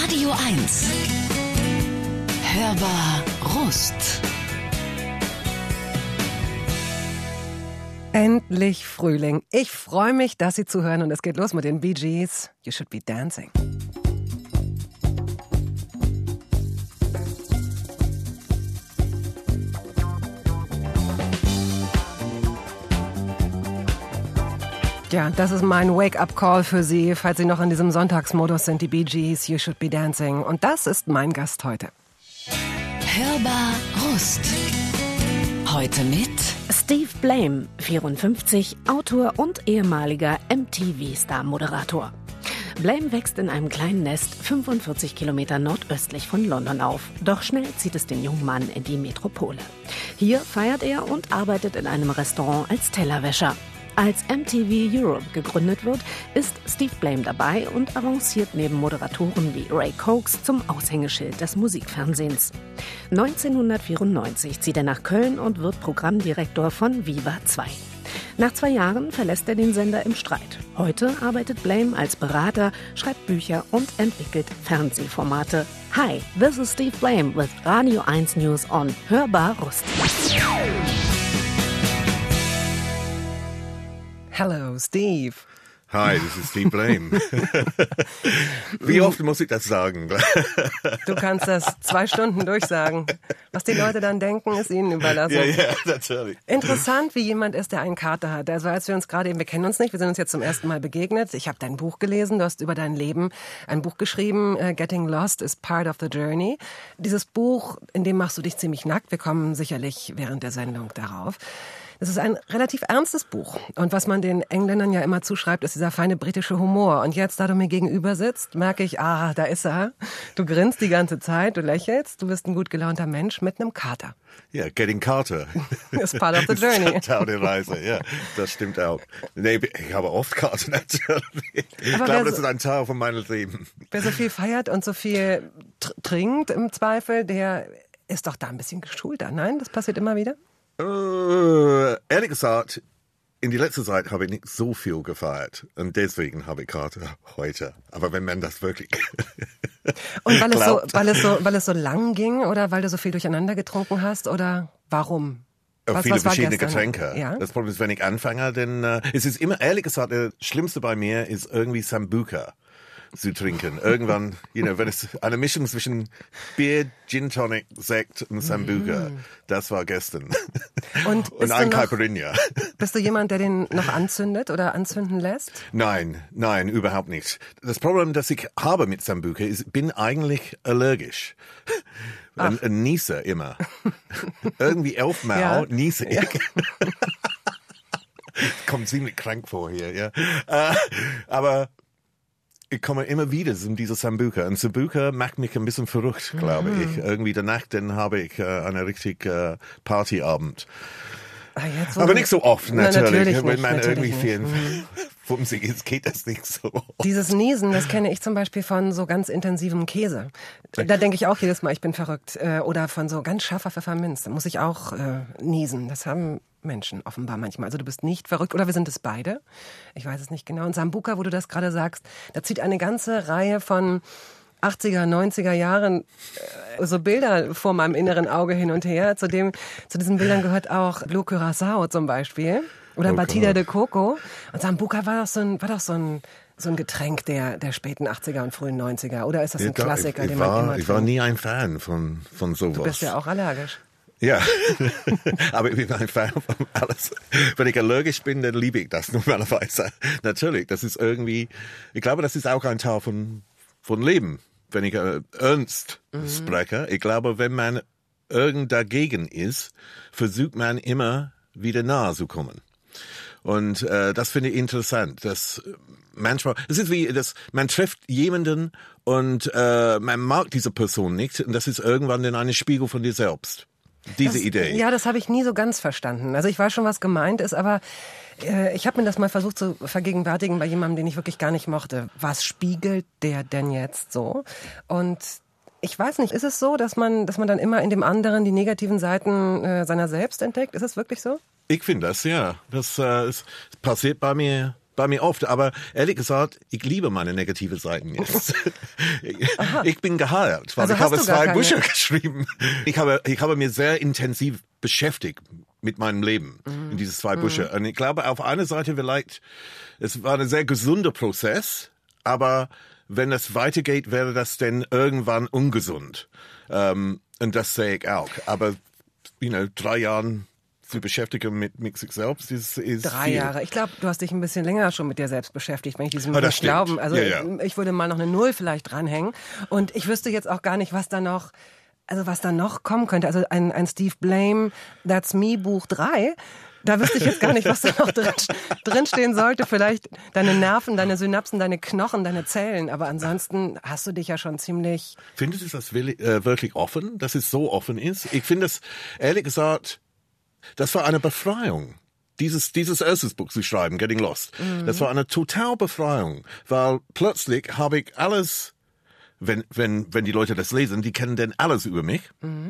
Radio 1. Hörbar Rust. Endlich Frühling. Ich freue mich, dass Sie zuhören und es geht los mit den Bee Gees. You should be dancing. Ja, das ist mein Wake-up-Call für Sie, falls Sie noch in diesem Sonntagsmodus sind, die Bee Gees, You should be dancing. Und das ist mein Gast heute. Hörbar Rust. Heute mit Steve Blame, 54, Autor und ehemaliger MTV-Star-Moderator. Blame wächst in einem kleinen Nest 45 Kilometer nordöstlich von London auf. Doch schnell zieht es den jungen Mann in die Metropole. Hier feiert er und arbeitet in einem Restaurant als Tellerwäscher. Als MTV Europe gegründet wird, ist Steve Blame dabei und avanciert neben Moderatoren wie Ray Coax zum Aushängeschild des Musikfernsehens. 1994 zieht er nach Köln und wird Programmdirektor von Viva 2. Nach 2 Jahren verlässt er den Sender im Streit. Heute arbeitet Blame als Berater, schreibt Bücher und entwickelt Fernsehformate. Hi, this is Steve Blame with Radio 1 News on Hörbar Rust. Hello, Steve. Hi, this is Steve Blame. Wie oft muss ich das sagen? Du kannst das 2 Stunden durchsagen. Was die Leute dann denken, ist ihnen überlassen. Ja, natürlich. Interessant, wie jemand ist, der einen Kater hat. Also als wir uns gerade eben, wir kennen uns nicht, wir sind uns jetzt zum ersten Mal begegnet. Ich habe dein Buch gelesen, du hast über dein Leben ein Buch geschrieben, Getting Lost is Part of the Journey. Dieses Buch, in dem machst du dich ziemlich nackt. Wir kommen sicherlich während der Sendung darauf. Es ist ein relativ ernstes Buch. Und was man den Engländern ja immer zuschreibt, ist dieser feine britische Humor. Und jetzt, da du mir gegenüber sitzt, merke ich, da ist er. Du grinst die ganze Zeit, du lächelst, du bist ein gut gelaunter Mensch mit einem Kater. Ja, Getting Carter. Ist part of the journey. Teil der Reise, ja, das stimmt auch. Nee, ich habe oft Kater natürlich. Ich Aber glaube, das ist ein Teil von meinem Leben. Wer so viel feiert und so viel trinkt im Zweifel, der ist doch da ein bisschen geschulter. Nein, das passiert immer wieder? Ehrlich gesagt, in der letzten Zeit habe ich nicht so viel gefeiert. Und deswegen habe ich Kater heute. Aber wenn man das wirklich Und weil es so lang ging oder weil du so viel durcheinander getrunken hast oder warum? Viele verschiedene gestern? Getränke. Ja? Das Problem ist, wenn ich anfange, dann es ist immer, ehrlich gesagt, das Schlimmste bei mir ist irgendwie Sambuca zu trinken. Irgendwann, wenn es eine Mischung zwischen Bier, Gin Tonic, Sekt und Sambuca. Das war gestern. Und ein Caipirinha. Bist du jemand, der den noch anzündet oder anzünden lässt? Nein, überhaupt nicht. Das Problem, das ich habe mit Sambuca, ist, ich bin eigentlich allergisch. Ein Nieser immer. Irgendwie 11 Mal niese ich. Ja. Kommt ziemlich krank vor hier, ja. Aber ich komme immer wieder zu dieser Sambuca. Und Sambuca macht mich ein bisschen verrückt, glaube ich. Irgendwie danach, dann habe ich einen richtig Partyabend. Aber nicht so oft, natürlich. Wenn man irgendwie 54 ist, geht das nicht so oft. Dieses Niesen, das kenne ich zum Beispiel von so ganz intensivem Käse. Da denke ich auch jedes Mal, ich bin verrückt. Oder von so ganz scharfer Pfefferminz. Da muss ich auch niesen. Das haben Menschen offenbar manchmal. Also du bist nicht verrückt oder wir sind es beide. Ich weiß es nicht genau. Und Sambuca, wo du das gerade sagst, da zieht eine ganze Reihe von 80er, 90er Jahren so Bilder vor meinem inneren Auge hin und her. Zu diesen Bildern gehört auch Blue Curaçao zum Beispiel oder Batida de Coco. Und Sambuca war doch so ein Getränk der späten 80er und frühen 90er. Oder ist das ein Klassiker, den man immer trinkt? Ich war nie ein Fan von sowas. Du bist ja auch allergisch. Ja, aber ich bin ein Fan von alles. Wenn ich allergisch bin, dann liebe ich das normalerweise. Natürlich, das ist irgendwie, ich glaube, das ist auch ein Teil von Leben. Wenn ich ernst spreche, ich glaube, wenn man irgend dagegen ist, versucht man immer wieder nahe zu kommen. Und das finde ich interessant, dass manchmal, es ist wie, dass man trifft jemanden und man mag diese Person nicht und das ist irgendwann dann ein Spiegel von dir selbst. Diese Idee. Ja, das habe ich nie so ganz verstanden. Also ich weiß schon, was gemeint ist, aber ich habe mir das mal versucht zu vergegenwärtigen bei jemandem, den ich wirklich gar nicht mochte. Was spiegelt der denn jetzt so? Und ich weiß nicht, ist es so, dass man dann immer in dem anderen die negativen Seiten seiner selbst entdeckt? Ist es wirklich so? Ich finde das, ja. Das passiert bei mir bei mir oft, aber ehrlich gesagt, ich liebe meine negative Seiten jetzt. Ich bin geheilt, weil Also ich hast habe du gar 2 keine? Bücher geschrieben. Ich habe mir sehr intensiv beschäftigt mit meinem Leben in diese 2 Bücher. Und ich glaube, auf einer Seite vielleicht, es war ein sehr gesunder Prozess, aber wenn das weitergeht, wäre das dann irgendwann ungesund. Und das sehe ich auch. Aber, 3 Jahre zu beschäftigen mit sich selbst ist 3 viel. Jahre. Ich glaube, du hast dich ein bisschen länger schon mit dir selbst beschäftigt, wenn ich diesem das Buch stimmt. glauben. Also Ja. ich würde mal noch eine 0 vielleicht dranhängen. Und ich wüsste jetzt auch gar nicht, was da noch kommen könnte. Also ein Steve Blame, That's Me Buch 3. Da wüsste ich jetzt gar nicht, was da noch drinstehen sollte. Vielleicht deine Nerven, deine Synapsen, deine Knochen, deine Zellen. Aber ansonsten hast du dich ja schon ziemlich... Findest du das wirklich offen, dass es so offen ist? Ich finde es, ehrlich gesagt, das war eine Befreiung. Dieses erstes Buch zu schreiben, Getting Lost, das war eine total Befreiung, weil plötzlich habe ich alles, wenn die Leute das lesen, die kennen dann alles über mich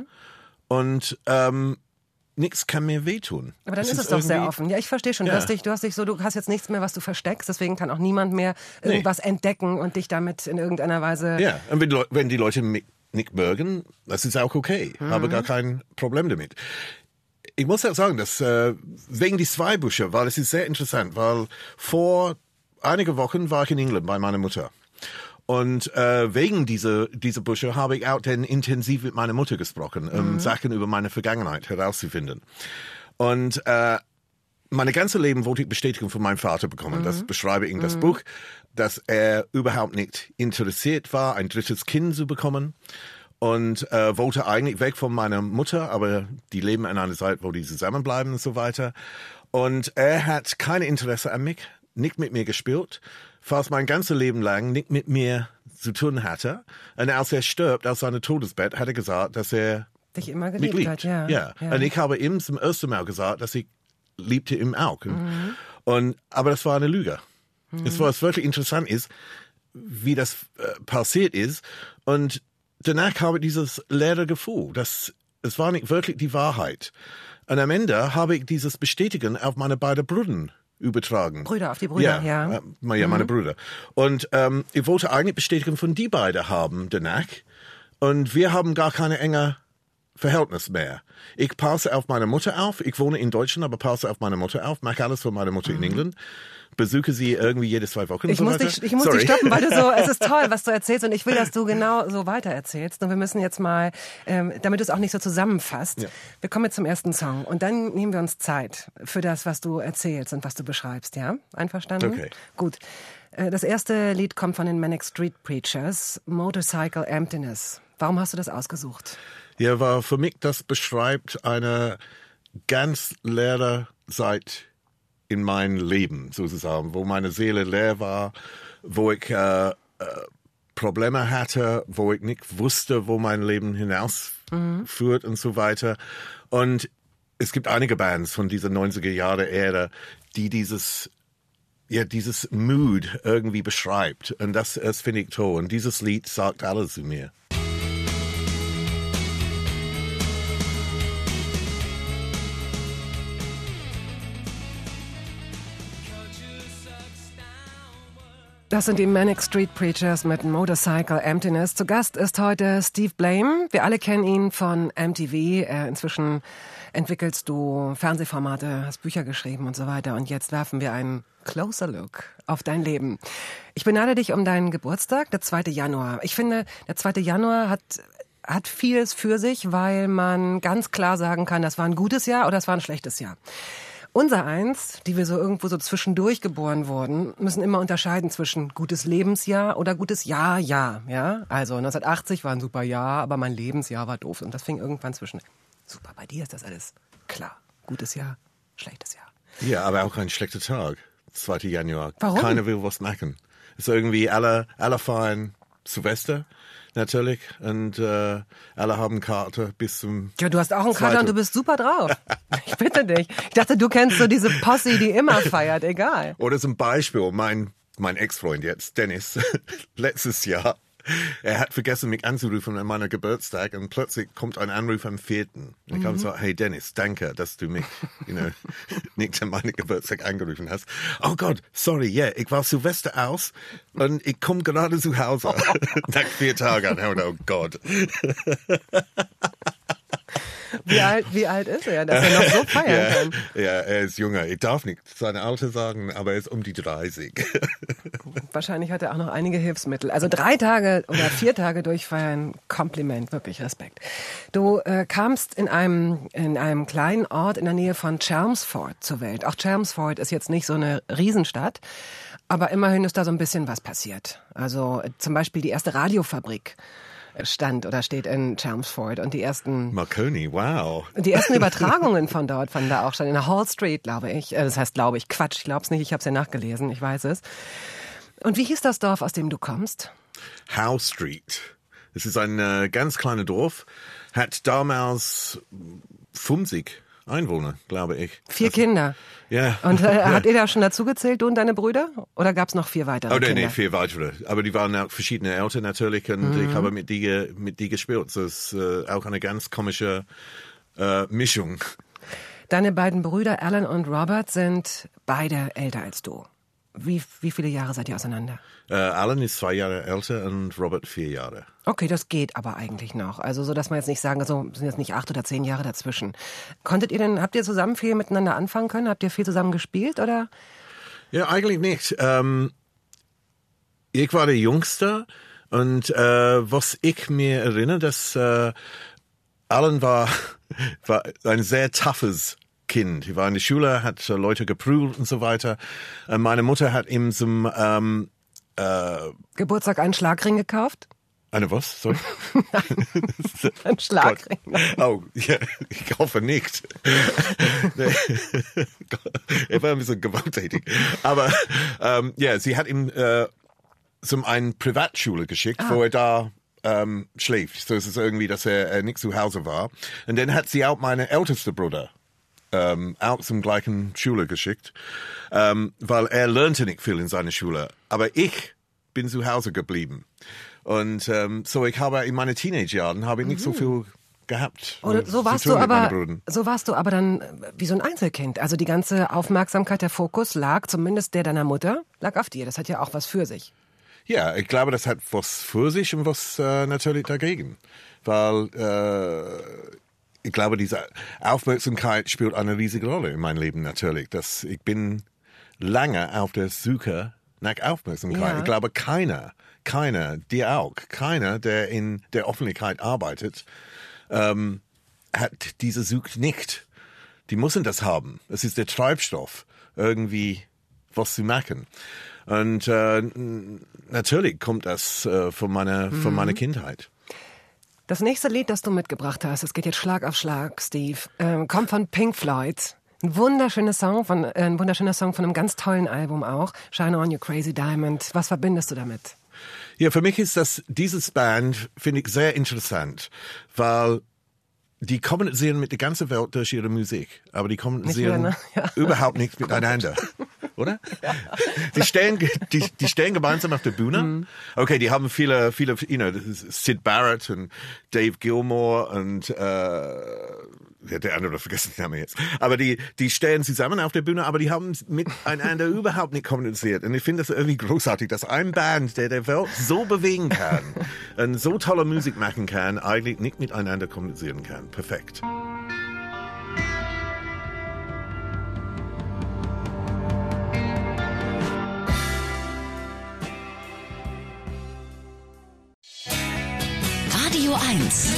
und nichts kann mir wehtun. Aber dann Das ist es doch sehr irgendwie- offen. Ja, ich verstehe schon. Ja. Du hast jetzt nichts mehr, was du versteckst. Deswegen kann auch niemand mehr irgendwas entdecken und dich damit in irgendeiner Weise... Ja, und wenn die Leute mich nicht mögen, das ist auch okay. Habe gar kein Problem damit. Ich muss auch sagen, dass wegen die 2 Bücher, weil es ist sehr interessant, weil vor einigen Wochen war ich in England bei meiner Mutter. Und wegen dieser Bücher habe ich auch dann intensiv mit meiner Mutter gesprochen, um Sachen über meine Vergangenheit herauszufinden. Und meine ganze Leben wollte ich Bestätigung von meinem Vater bekommen. Das beschreibe ich in das Buch, dass er überhaupt nicht interessiert war, ein 3. Kind zu bekommen. Und wollte eigentlich weg von meiner Mutter, aber die leben in einer Zeit, wo die zusammenbleiben und so weiter. Und er hat kein Interesse an mich, nicht mit mir gespielt, fast mein ganzes Leben lang nicht mit mir zu tun hatte. Und als er stirbt, aus seinem Todesbett, hat er gesagt, dass er Dich immer mich geliebt liebt. hat, ja. Und ich habe ihm zum ersten Mal gesagt, dass ich liebte ihn auch. Aber das war eine Lüge. Was wirklich interessant ist, wie das passiert ist. Und danach habe ich dieses leere Gefühl, dass es war nicht wirklich die Wahrheit. Und am Ende habe ich dieses Bestätigen auf meine beiden Brüder übertragen. Auf die Brüder, ja. Meine Brüder. Und ich wollte eigentlich Bestätigung von die beiden haben danach. Und wir haben gar keine enge Verhältnis mehr. Ich passe auf meine Mutter auf. Ich wohne in Deutschland, aber passe auf meine Mutter auf. Mache alles für meine Mutter in England. Besuche sie irgendwie jede 2 Wochen. Ich muss dich stoppen, weil es ist toll, was du erzählst und ich will, dass du genau so weiter erzählst. Und wir müssen jetzt mal, damit du es auch nicht so zusammenfasst, wir kommen jetzt zum ersten Song und dann nehmen wir uns Zeit für das, was du erzählst und was du beschreibst, ja? Einverstanden? Okay. Gut. Das erste Lied kommt von den Manic Street Preachers, Motorcycle Emptiness. Warum hast du das ausgesucht? Ja, weil für mich das beschreibt eine ganz leere Zeit in meinem Leben, sozusagen, wo meine Seele leer war, wo ich Probleme hatte, wo ich nicht wusste, wo mein Leben hinausführt und so weiter. Und es gibt einige Bands von dieser 90er-Jahre-Ära, die dieses Mood irgendwie beschreibt. Und das finde ich toll. Und dieses Lied sagt alles zu mir. Das sind die Manic Street Preachers mit Motorcycle Emptiness. Zu Gast ist heute Steve Blame. Wir alle kennen ihn von MTV. Inzwischen entwickelst du Fernsehformate, hast Bücher geschrieben und so weiter. Und jetzt werfen wir einen closer Look auf dein Leben. Ich beneide dich um deinen Geburtstag, der 2. Januar. Ich finde, der 2. Januar hat vieles für sich, weil man ganz klar sagen kann, das war ein gutes Jahr oder das war ein schlechtes Jahr. Unser eins, die wir so irgendwo so zwischendurch geboren wurden, müssen immer unterscheiden zwischen gutes Lebensjahr oder gutes Jahr. Ja. Also 1980 war ein super Jahr, aber mein Lebensjahr war doof. Und das fing irgendwann zwischen, super, bei dir ist das alles klar. Gutes Jahr, schlechtes Jahr. Ja, aber auch ein schlechter Tag, 2. Januar. Warum? Keiner will was machen. Es ist irgendwie alle feiern Silvester. Natürlich. Und alle haben Karte bis zum... Ja, du hast auch einen Kater und du bist super drauf. Ich bitte dich. Ich dachte, du kennst so diese Posse, die immer feiert, egal. Oder zum Beispiel mein Ex-Freund jetzt, Dennis, letztes Jahr Er hat vergessen, mich anzurufen an meinem Geburtstag und plötzlich kommt ein Anruf am 4. Und ich habe gesagt, hey Dennis, danke, dass du mich nicht an meinem Geburtstag angerufen hast. Oh Gott, sorry, ich war Silvester aus und ich komme gerade zu Hause nach 4 Tagen. Oh Gott. Wie alt ist er, dass er noch so feiern kann? Ja, er ist jünger. Ich darf nicht seine Alter sagen, aber er ist um die 30. Wahrscheinlich hat er auch noch einige Hilfsmittel. Also 3 Tage oder 4 Tage durchfeiern, Kompliment, wirklich Respekt. Du kamst in einem kleinen Ort in der Nähe von Chelmsford zur Welt. Auch Chelmsford ist jetzt nicht so eine Riesenstadt, aber immerhin ist da so ein bisschen was passiert. Also zum Beispiel die erste Radiofabrik steht in Chelmsford und die ersten Marconi, wow. Die ersten Übertragungen von dort fanden da auch statt, in der Hall Street, glaube ich. Das heißt, glaube ich, Quatsch, ich glaube es nicht, ich habe es ja nachgelesen, ich weiß es. Und wie hieß das Dorf, aus dem du kommst? Howe Street. Es ist ein ganz kleines Dorf, hat damals 50 Einwohner, glaube ich. 4 Kinder. Ja. Und habt ihr da schon dazu gezählt, du und deine Brüder? Oder gab es noch 4 weitere Kinder? Nee, 4 weitere. Aber die waren auch verschiedene Eltern natürlich und ich habe mit die gespielt. Das ist auch eine ganz komische Mischung. Deine beiden Brüder, Alan und Robert, sind beide älter als du. Wie viele Jahre seid ihr auseinander? Alan ist 2 Jahre älter und Robert 4 Jahre. Okay, das geht aber eigentlich noch. Also so, dass man jetzt nicht sagen, so sind jetzt nicht 8 oder 10 Jahre dazwischen. Habt ihr zusammen viel miteinander anfangen können? Habt ihr viel zusammen gespielt oder? Ja, eigentlich nicht. Ich war der Jüngste und was ich mir erinnere, dass Alan war ein sehr toughes Kind. Ich war in der Schule, hat Leute geprügelt und so weiter. Meine Mutter hat ihm zum Geburtstag einen Schlagring gekauft? Eine was? Sorry? Ein Schlagring. Oh, ja, ich hoffe nicht. Er war ein bisschen gewalttätig. Aber sie hat ihm zum eine Privatschule geschickt, wo er da schläft. So ist es irgendwie, dass er nicht zu Hause war. Und dann hat sie auch meine älteste Bruder auch zum gleichen Schule geschickt, weil er lernte nicht viel in seiner Schule. Aber ich bin zu Hause geblieben. Und so ich habe in meinen Teenagerjahren nicht so viel gehabt. Oder so warst du aber dann wie so ein Einzelkind. Also die ganze Aufmerksamkeit, der Fokus lag, zumindest der deiner Mutter, lag auf dir. Das hat ja auch was für sich. Ja, ich glaube, das hat was für sich und was natürlich dagegen. Weil ich glaube, diese Aufmerksamkeit spielt eine riesige Rolle in meinem Leben natürlich. Ich bin lange auf der Suche nach Aufmerksamkeit. Ja. Ich glaube, keiner, dir auch, keiner, der in der Öffentlichkeit arbeitet, hat diese Suche nicht. Die müssen das haben. Es ist der Treibstoff, irgendwie was zu machen. Und natürlich kommt das von meiner Kindheit. Das nächste Lied, das du mitgebracht hast, es geht jetzt Schlag auf Schlag, Steve, kommt von Pink Floyd. Ein wunderschöner Song von einem ganz tollen Album auch. Shine On You Crazy Diamond. Was verbindest du damit? Ja, für mich ist dieses Band, finde ich, sehr interessant, weil die kommunizieren mit der ganzen Welt durch ihre Musik, aber die kommunizieren überhaupt nicht miteinander. Oder? Ja. Die stehen gemeinsam auf der Bühne. Okay, die haben viele, Sid Barrett und Dave Gilmour und der andere vergessen den Namen jetzt. Aber die stehen zusammen auf der Bühne, aber die haben miteinander überhaupt nicht kommuniziert. Und ich finde das irgendwie großartig, dass ein Band, der Welt so bewegen kann und so tolle Musik machen kann, eigentlich nicht miteinander kommunizieren kann. Perfekt. Radio 1.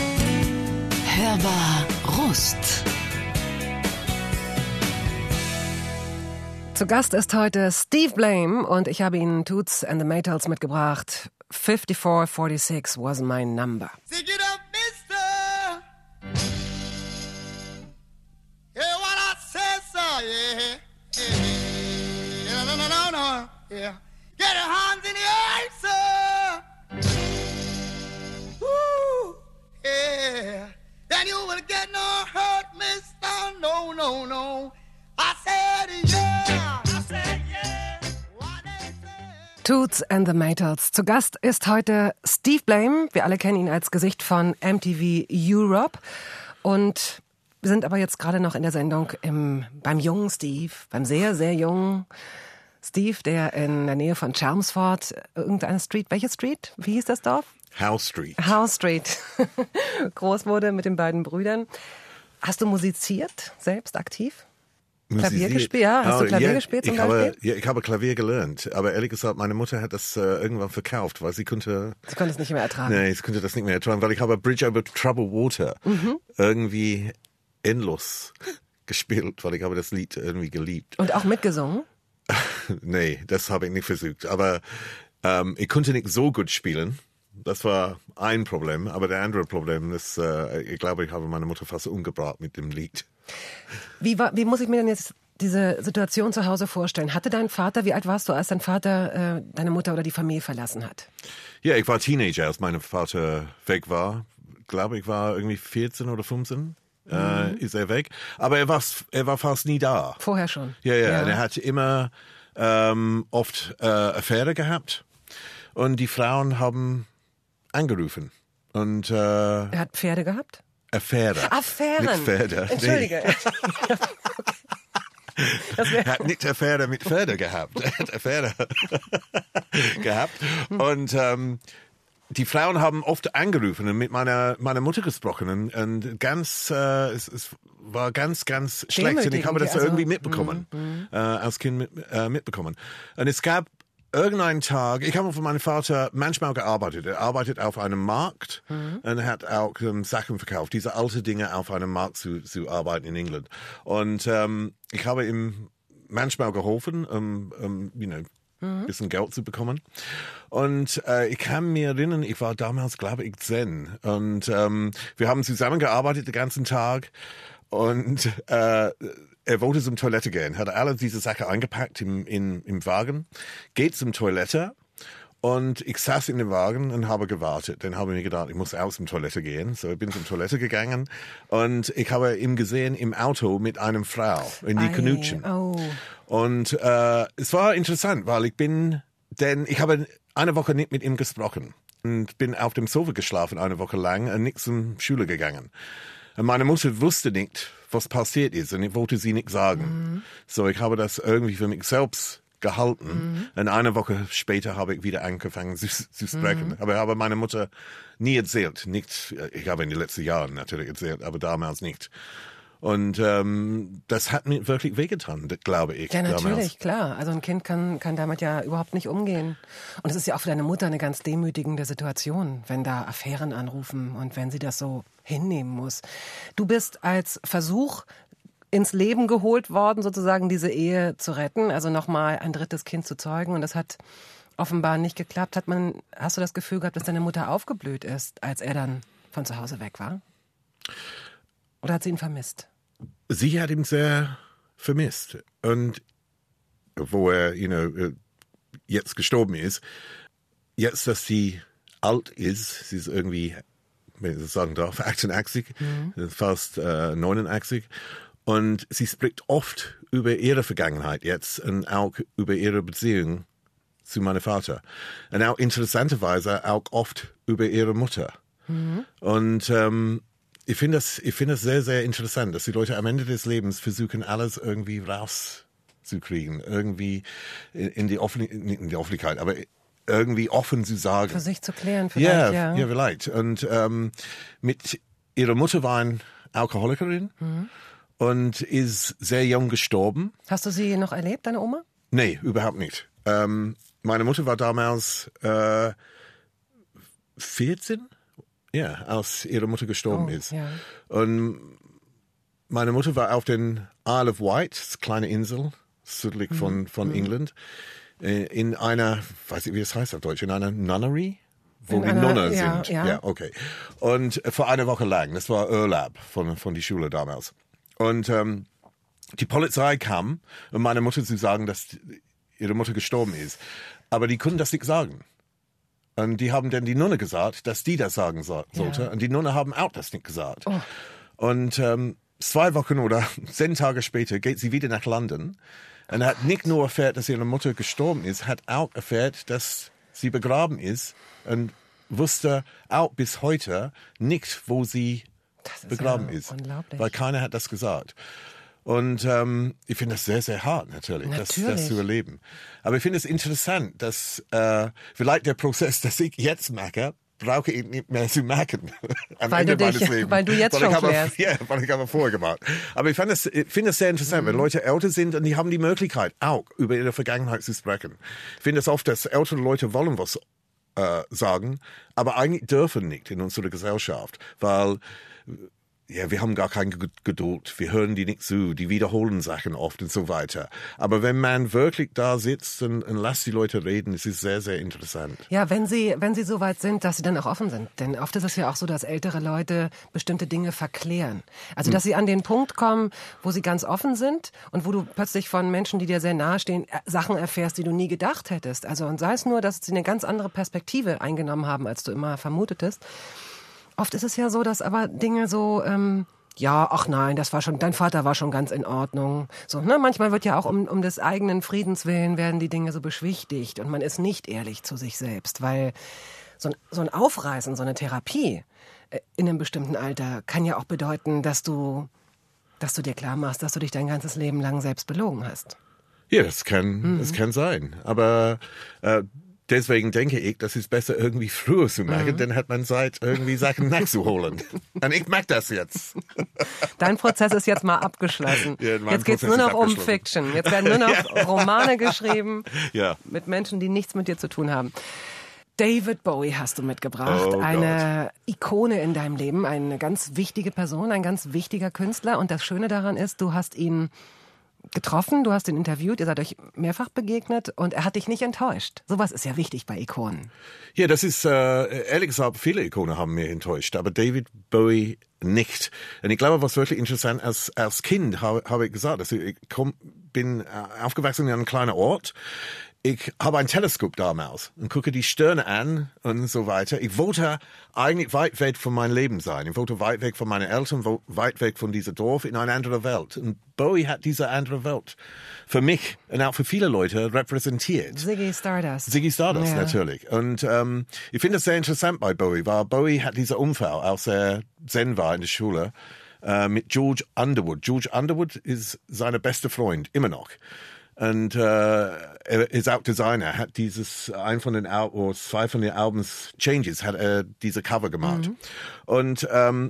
Hörbar Rust. Zu Gast ist heute Steve Blame und ich habe Ihnen Toots and the Maytals mitgebracht. 5446 was my number. Sit it up, mister. Yeah, what I said, so, yeah. Yeah, no. Yeah. Get your hands in the air, sir. Woo, yeah. Then you will get no hurt, mister. No. I said, yeah. Toots and the Maytals. Zu Gast ist heute Steve Blame. Wir alle kennen ihn als Gesicht von MTV Europe. Und wir sind aber jetzt gerade noch in der Sendung beim jungen Steve, beim sehr, sehr jungen Steve, der in der Nähe von Chelmsford, irgendeine Street, welche Street? Wie hieß das Dorf? Howe Street. Howe Street. Groß wurde mit den beiden Brüdern. Hast du musiziert, selbst aktiv? Klavier gespielt? Ja, hast du Klavier gespielt zum Beispiel? Ich habe Klavier gelernt, aber ehrlich gesagt, meine Mutter hat das irgendwann verkauft, weil sie konnte es nicht mehr ertragen. Nee, sie konnte das nicht mehr ertragen, weil ich habe Bridge over Troubled Water irgendwie endlos gespielt, weil ich habe das Lied irgendwie geliebt. Und auch mitgesungen? Nee, das habe ich nicht versucht, aber ich konnte nicht so gut spielen. Das war ein Problem, aber der andere Problem ist, ich glaube, ich habe meine Mutter fast umgebracht mit dem Lied. Wie muss ich mir denn jetzt diese Situation zu Hause vorstellen? Hatte dein Vater, wie alt warst du, als dein Vater deine Mutter oder die Familie verlassen hat? Ja, ich war Teenager, als mein Vater weg war. Ich glaube, ich war irgendwie 14 oder 15. Ist er weg. Aber er war fast nie da. Vorher schon? Ja. Und er hat immer oft Affäre gehabt. Und die Frauen haben angerufen. Und, er hat Pferde gehabt? Affäre. Affären. Nicht Pferde. Entschuldige. Er hat nicht Affäre mit Pferde gehabt. Er hat Affäre gehabt. Und die Frauen haben oft angerufen und mit meiner Mutter gesprochen. Und es war ganz, ganz schlecht. Und ich habe das irgendwie mitbekommen, als Kind mitbekommen. Und es gab irgendeinen Tag, ich habe von meinem Vater manchmal gearbeitet. Er arbeitet auf einem Markt und hat auch Sachen verkauft, diese alten Dinge auf einem Markt zu arbeiten in England. Und ich habe ihm manchmal geholfen, ein bisschen Geld zu bekommen. Und ich kann mich erinnern, ich war damals, glaube ich, 10. Und wir haben zusammengearbeitet den ganzen Tag. Und er wollte zum Toilette gehen, hat alle diese Sachen eingepackt im Wagen, geht zum Toilette und ich saß in dem Wagen und habe gewartet. Dann habe ich mir gedacht, ich muss aus dem Toilette gehen. So, ich bin zum Toilette gegangen und ich habe ihn gesehen im Auto mit einer Frau in die Knutschen. Oh. Und es war interessant, weil ich habe eine Woche nicht mit ihm gesprochen und bin auf dem Sofa geschlafen eine Woche lang und nicht zur Schule gegangen. Und meine Mutter wusste nicht, was passiert ist und ich wollte sie nicht sagen. So, ich habe das irgendwie für mich selbst gehalten. Und eine Woche später habe ich wieder angefangen zu sprechen. Aber ich habe meine Mutter nie erzählt. Ich habe in den letzten Jahren natürlich erzählt, aber damals nicht. Und das hat mir wirklich wehgetan, glaube ich. Ja, natürlich, damals. Klar. Also ein Kind kann damit ja überhaupt nicht umgehen. Und es ist ja auch für deine Mutter eine ganz demütigende Situation, wenn da Affären anrufen und wenn sie das so hinnehmen muss. Du bist als Versuch ins Leben geholt worden, sozusagen diese Ehe zu retten, also nochmal ein drittes Kind zu zeugen. Und das hat offenbar nicht geklappt. Hast du das Gefühl gehabt, dass deine Mutter aufgeblüht ist, als er dann von zu Hause weg war? Oder hat sie ihn vermisst? Sie hat ihn sehr vermisst. Und wo er, jetzt gestorben ist, jetzt, dass sie alt ist, sie ist irgendwie, wenn ich das sagen darf, 88, fast 89. Und sie spricht oft über ihre Vergangenheit jetzt und auch über ihre Beziehung zu meinem Vater. Und auch interessanterweise auch oft über ihre Mutter. Und ich finde das sehr, sehr interessant, dass die Leute am Ende des Lebens versuchen, alles irgendwie rauszukriegen, irgendwie in die Öffentlichkeit, aber irgendwie offen zu sagen. Für sich zu klären vielleicht, ja. Ja, vielleicht. Und mit ihrer Mutter war eine Alkoholikerin und ist sehr jung gestorben. Hast du sie noch erlebt, deine Oma? Nee, überhaupt nicht. Meine Mutter war damals 14. Ja, als ihre Mutter gestorben ist. Ja. Und meine Mutter war auf den Isle of Wight, das kleine Insel, südlich von England, in einer, weiß ich, wie es heißt auf Deutsch, in einer Nunnery, wo die Nonnen sind. Ja, okay. Und für eine Woche lang, das war Urlaub von die Schule damals. Und die Polizei kam, um meiner Mutter zu sagen, dass ihre Mutter gestorben ist. Aber die konnten das nicht sagen. Und die haben dann die Nonne gesagt, dass die das sagen sollte. Ja. Und die Nonne haben auch das nicht gesagt. Oh. Und 2 Wochen oder 10 Tage später geht sie wieder nach London Und er hat nicht nur erfährt, dass ihre Mutter gestorben ist, hat auch erfährt, dass sie begraben ist und wusste auch bis heute nicht, wo sie begraben ist. Unglaublich. Weil keiner hat das gesagt. Und ich finde das sehr, sehr hart natürlich. Das zu erleben. Aber ich finde es interessant, dass vielleicht der Prozess, das ich jetzt merke, brauche ich nicht mehr zu merken. Weil du jetzt schon klärst. Ja, weil ich habe vorher gemacht. Aber ich finde es sehr interessant, wenn Leute älter sind und die haben die Möglichkeit, auch über ihre Vergangenheit zu sprechen. Ich finde es oft, dass ältere Leute wollen was sagen, aber eigentlich dürfen nicht in unserer Gesellschaft, weil ja, wir haben gar keine Geduld, wir hören die nicht zu, die wiederholen Sachen oft und so weiter. Aber wenn man wirklich da sitzt und lässt die Leute reden, es ist sehr, sehr interessant. Ja, wenn sie so weit sind, dass sie dann auch offen sind. Denn oft ist es ja auch so, dass ältere Leute bestimmte Dinge verklären. Also, dass sie an den Punkt kommen, wo sie ganz offen sind und wo du plötzlich von Menschen, die dir sehr nahestehen, Sachen erfährst, die du nie gedacht hättest. Also, und sei es nur, dass sie eine ganz andere Perspektive eingenommen haben, als du immer vermutetest. Oft ist es ja so, dass aber Dinge so, ja, ach nein, dein Vater war schon ganz in Ordnung. So, ne? Manchmal wird ja auch um des eigenen Friedens willen werden die Dinge so beschwichtigt und man ist nicht ehrlich zu sich selbst, weil so ein Aufreißen, so eine Therapie in einem bestimmten Alter kann ja auch bedeuten, dass du dir klar machst, dass du dich dein ganzes Leben lang selbst belogen hast. Ja, das kann sein. Aber deswegen denke ich, das ist besser irgendwie früher zu merken, dann hat man Zeit, irgendwie Sachen nachzuholen. Und ich mag das jetzt. Dein Prozess ist jetzt mal abgeschlossen. Ja, jetzt geht's nur noch um Fiction. Jetzt werden nur noch Romane geschrieben mit Menschen, die nichts mit dir zu tun haben. David Bowie hast du mitgebracht, eine Ikone in deinem Leben, eine ganz wichtige Person, ein ganz wichtiger Künstler. Und das Schöne daran ist, du hast ihn getroffen, du hast ihn interviewt, ihr seid euch mehrfach begegnet und er hat dich nicht enttäuscht. Sowas ist ja wichtig bei Ikonen. Ja, das ist, ehrlich gesagt, viele Ikonen haben mich enttäuscht, aber David Bowie nicht. Und ich glaube, was wirklich interessant, als Kind habe ich gesagt, also ich bin aufgewachsen in einem kleinen Ort. Ich habe ein Teleskop damals und gucke die Sterne an und so weiter. Ich wollte eigentlich weit weg von meinem Leben sein. Ich wollte weit weg von meinen Eltern, weit weg von diesem Dorf in eine andere Welt. Und Bowie hat diese andere Welt für mich und auch für viele Leute repräsentiert. Ziggy Stardust, natürlich. Und ich finde es sehr interessant bei Bowie, weil Bowie hat diesen Unfall, als er Zen war in der Schule, mit George Underwood. George Underwood ist sein bester Freund, immer noch. Und er ist auch Designer, hat zwei von den Albums Changes, hat er diese Cover gemacht. Und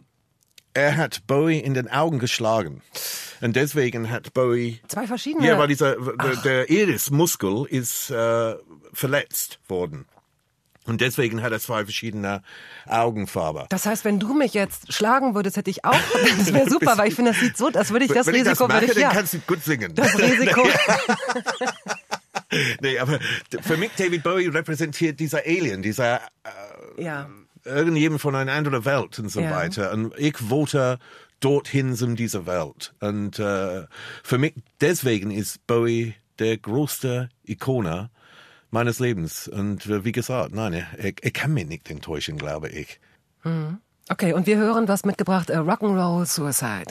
er hat Bowie in den Augen geschlagen. Und deswegen hat Bowie... Zwei verschiedene? Ja, weil der Irismuskel ist verletzt worden. Und deswegen hat er zwei verschiedene Augenfarben. Das heißt, wenn du mich jetzt schlagen würdest, hätte ich auch, das wäre super, weil ich finde, das sieht so, als würde ich das Risiko... Wenn ich das mache, dann kannst du gut singen. Das Risiko... Nee, aber für mich David Bowie repräsentiert dieser Alien, dieser irgendjemand von einer anderen Welt und so weiter. Und ich wollte dorthin zu dieser Welt. Und für mich, deswegen ist Bowie der größte Ikone meines Lebens. Und wie gesagt, nein, er kann mich nicht enttäuschen, glaube ich. Okay, und wir hören was mitgebracht, Rock'n'Roll Suicide.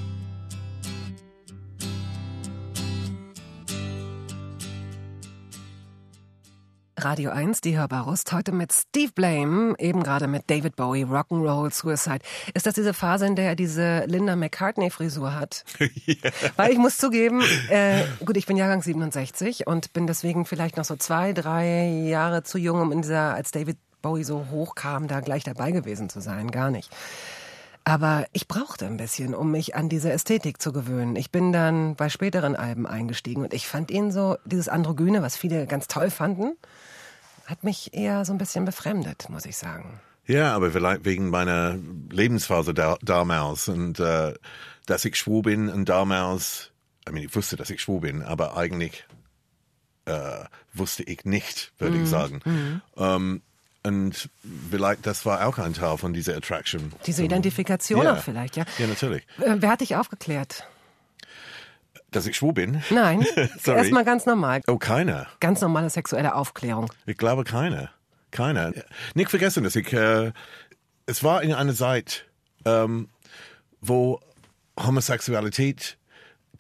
Radio 1, die Hörbarust, heute mit Steve Blame, eben gerade mit David Bowie, Rock'n'Roll Suicide. Ist das diese Phase, in der er diese Linda McCartney-Frisur hat? Yeah. Weil ich muss zugeben, gut, ich bin Jahrgang 67 und bin deswegen vielleicht noch so 2-3 Jahre zu jung, um als David Bowie so hochkam, da gleich dabei gewesen zu sein. Gar nicht. Aber ich brauchte ein bisschen, um mich an diese Ästhetik zu gewöhnen. Ich bin dann bei späteren Alben eingestiegen und ich fand ihn so, dieses Androgyne, was viele ganz toll fanden, hat mich eher so ein bisschen befremdet, muss ich sagen. Ja, aber vielleicht wegen meiner Lebensphase damals und dass ich schwul bin und damals, ich wusste, dass ich schwul bin, aber eigentlich wusste ich nicht, würde ich sagen. Und vielleicht, das war auch ein Teil von dieser Attraction. Diese Identifikation auch vielleicht, ja. Ja, natürlich. Wer hat dich aufgeklärt? Dass ich schwul bin? Nein, erstmal ganz normal. Oh, keiner. Ganz normale sexuelle Aufklärung. Ich glaube, keiner. Nicht vergessen, dass es war in einer Zeit, wo Homosexualität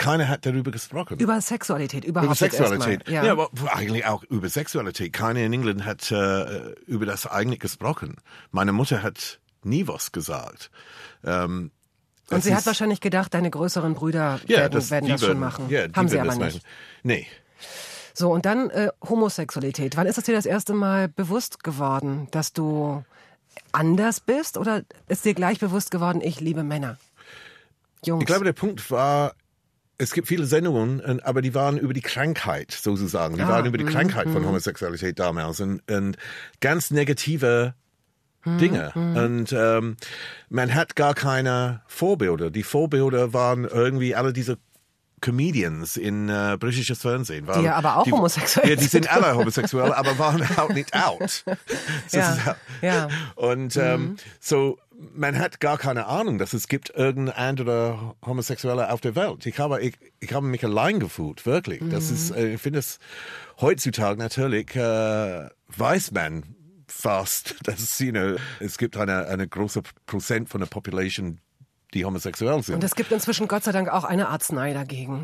keiner hat darüber gesprochen. Über Sexualität überhaupt Über Sexualität. Ja. Ja, aber eigentlich auch über Sexualität. Keiner in England hat über das eigentlich gesprochen. Meine Mutter hat nie was gesagt. Und sie hat wahrscheinlich gedacht, deine größeren Brüder werden das schon machen. Ja, haben sie aber nicht. nicht. Nee. So, und dann Homosexualität. Wann ist es dir das erste Mal bewusst geworden, dass du anders bist? Oder ist dir gleich bewusst geworden, ich liebe Männer? Jungs. Ich glaube, der Punkt war, es gibt viele Sendungen, aber die waren über die Krankheit, sozusagen. Die waren über die Krankheit von Homosexualität damals und ganz negative Dinge. Und man hat gar keine Vorbilder. Die Vorbilder waren irgendwie alle diese Comedians in britisches Fernsehen. Die ja aber auch homosexuell sind. Ja, die sind alle homosexuell, aber waren auch nicht out. Ja. Und so, man hat gar keine Ahnung, dass es gibt irgendein anderer Homosexuelle auf der Welt. Ich habe mich allein gefühlt, wirklich. Das ist, ich finde es heutzutage natürlich, weiß man fast, dass es gibt eine große Prozent von der Population, die homosexuell sind. Und es gibt inzwischen Gott sei Dank auch eine Arznei dagegen.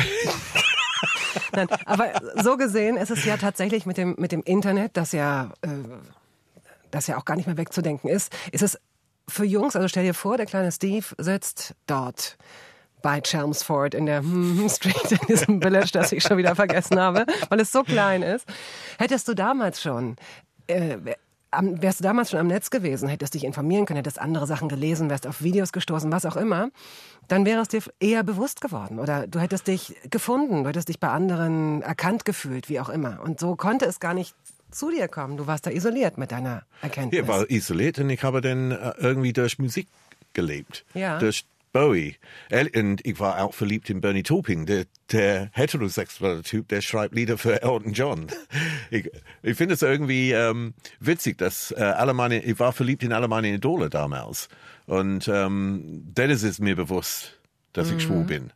Nein, aber so gesehen ist es ja tatsächlich mit dem Internet, das ja auch gar nicht mehr wegzudenken ist es für Jungs, also stell dir vor, der kleine Steve sitzt dort bei Chelmsford in der Street, in diesem Village, das ich schon wieder vergessen habe, weil es so klein ist. Hättest du damals schon wärst du damals schon am Netz gewesen, hättest dich informieren können, hättest andere Sachen gelesen, wärst auf Videos gestoßen, was auch immer, dann wäre es dir eher bewusst geworden. Oder du hättest dich gefunden, du hättest dich bei anderen erkannt gefühlt, wie auch immer. Und so konnte es gar nicht zu dir kommen. Du warst da isoliert mit deiner Erkenntnis. Ich war isoliert und ich habe dann irgendwie durch Musik gelebt. Ja. Durch Bowie. Und ich war auch verliebt in Bernie Taupin, der heterosexuelle Typ, der schreibt Lieder für Elton John. Ich finde es irgendwie witzig, dass ich war verliebt in alle meine Idole damals. Und dann ist es mir bewusst, dass ich schwul bin.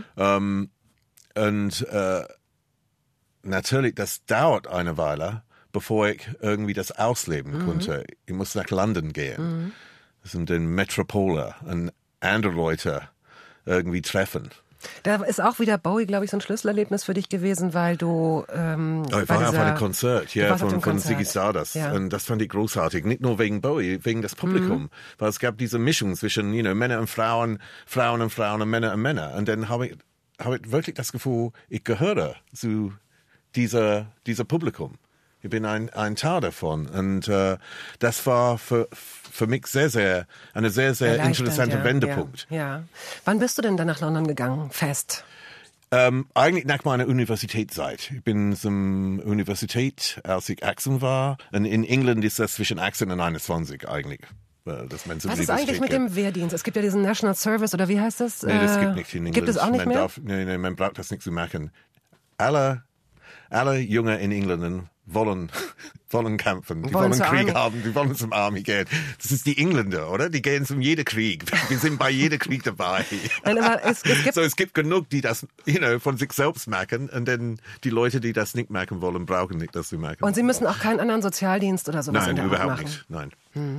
Natürlich, das dauert eine Weile, bevor ich irgendwie das ausleben konnte. Ich muss nach London gehen. Das sind den Metropole und andere Leute irgendwie treffen. Da ist auch wieder Bowie, glaube ich, so ein Schlüsselerlebnis für dich gewesen, weil du ich war auf einem Konzert von Ziggy Stardust. Ja. Und das fand ich großartig. Nicht nur wegen Bowie, wegen des Publikum. Weil es gab diese Mischung zwischen Männer und Frauen, Frauen und Frauen und Männer und Männer. Und dann habe ich wirklich das Gefühl, ich gehöre zu dieser Publikum. Ich bin ein Teil davon. Und das war für mich eine sehr interessante Wendepunkt. Ja. Wann bist du denn dann nach London gegangen, fest? Eigentlich nach meiner Universitätszeit. Ich bin zur Universität, als ich 18 war. Und in England ist das zwischen 18 und 21 eigentlich. Dass man zur Was ist Universität eigentlich mit dem Wehrdienst? Es gibt ja diesen National Service, oder wie heißt das? Nee, das gibt nicht in England. Gibt es auch nicht mehr? Man braucht das nicht zu machen. Alle Jungen in England wollen kämpfen, die wollen Krieg haben, die wollen zum Army gehen. Das ist die Engländer, oder? Die gehen zum jeder Krieg. Wir sind bei jedem Krieg dabei. Nein, aber es gibt genug, die das von sich selbst machen, und dann die Leute, die das nicht machen wollen, brauchen nicht das zu machen. Und sie müssen auch keinen anderen Sozialdienst oder sowas Nein, in der Art überhaupt machen. nicht. Nein.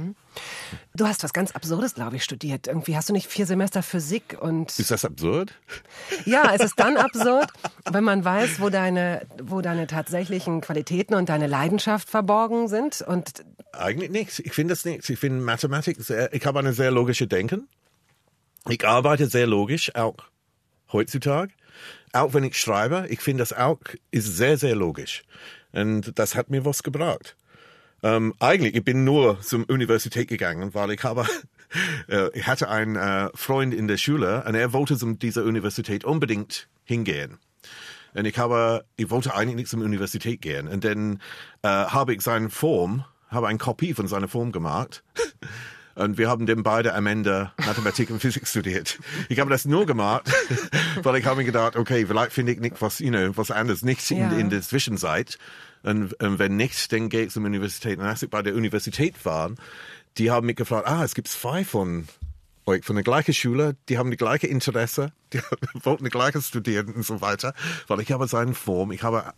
Du hast was ganz Absurdes, glaube ich, studiert. Irgendwie hast du nicht 4 Semester Physik und... Ist das absurd? Ja, es ist dann absurd, wenn man weiß, wo deine tatsächlichen Qualitäten und deine Leidenschaft verborgen sind. Und eigentlich nichts. Ich finde das nichts. Ich finde Mathematik ich habe eine sehr logische Denken. Ich arbeite sehr logisch, auch heutzutage. Auch wenn ich schreibe, ich finde das auch ist sehr, sehr logisch. Und das hat mir was gebracht. Eigentlich, ich bin nur zur Universität gegangen, weil ich hatte einen Freund in der Schule und er wollte zu dieser Universität unbedingt hingehen. Und ich wollte eigentlich nicht zur Universität gehen. Und dann habe ich eine Kopie von seiner Form gemacht. Und wir haben dann beide am Ende Mathematik und Physik studiert. Ich habe das nur gemacht, weil ich habe mir gedacht, okay, vielleicht finde ich nicht was anderes, nichts in der Zwischenzeit. Und wenn nicht, dann gehe ich zur Universität. Und als ich bei der Universität war, die haben mich gefragt, es gibt 2 von euch von der gleichen Schule, die haben die gleiche Interesse, die wollten die gleiche studieren und so weiter. Weil ich habe seine Form, ich habe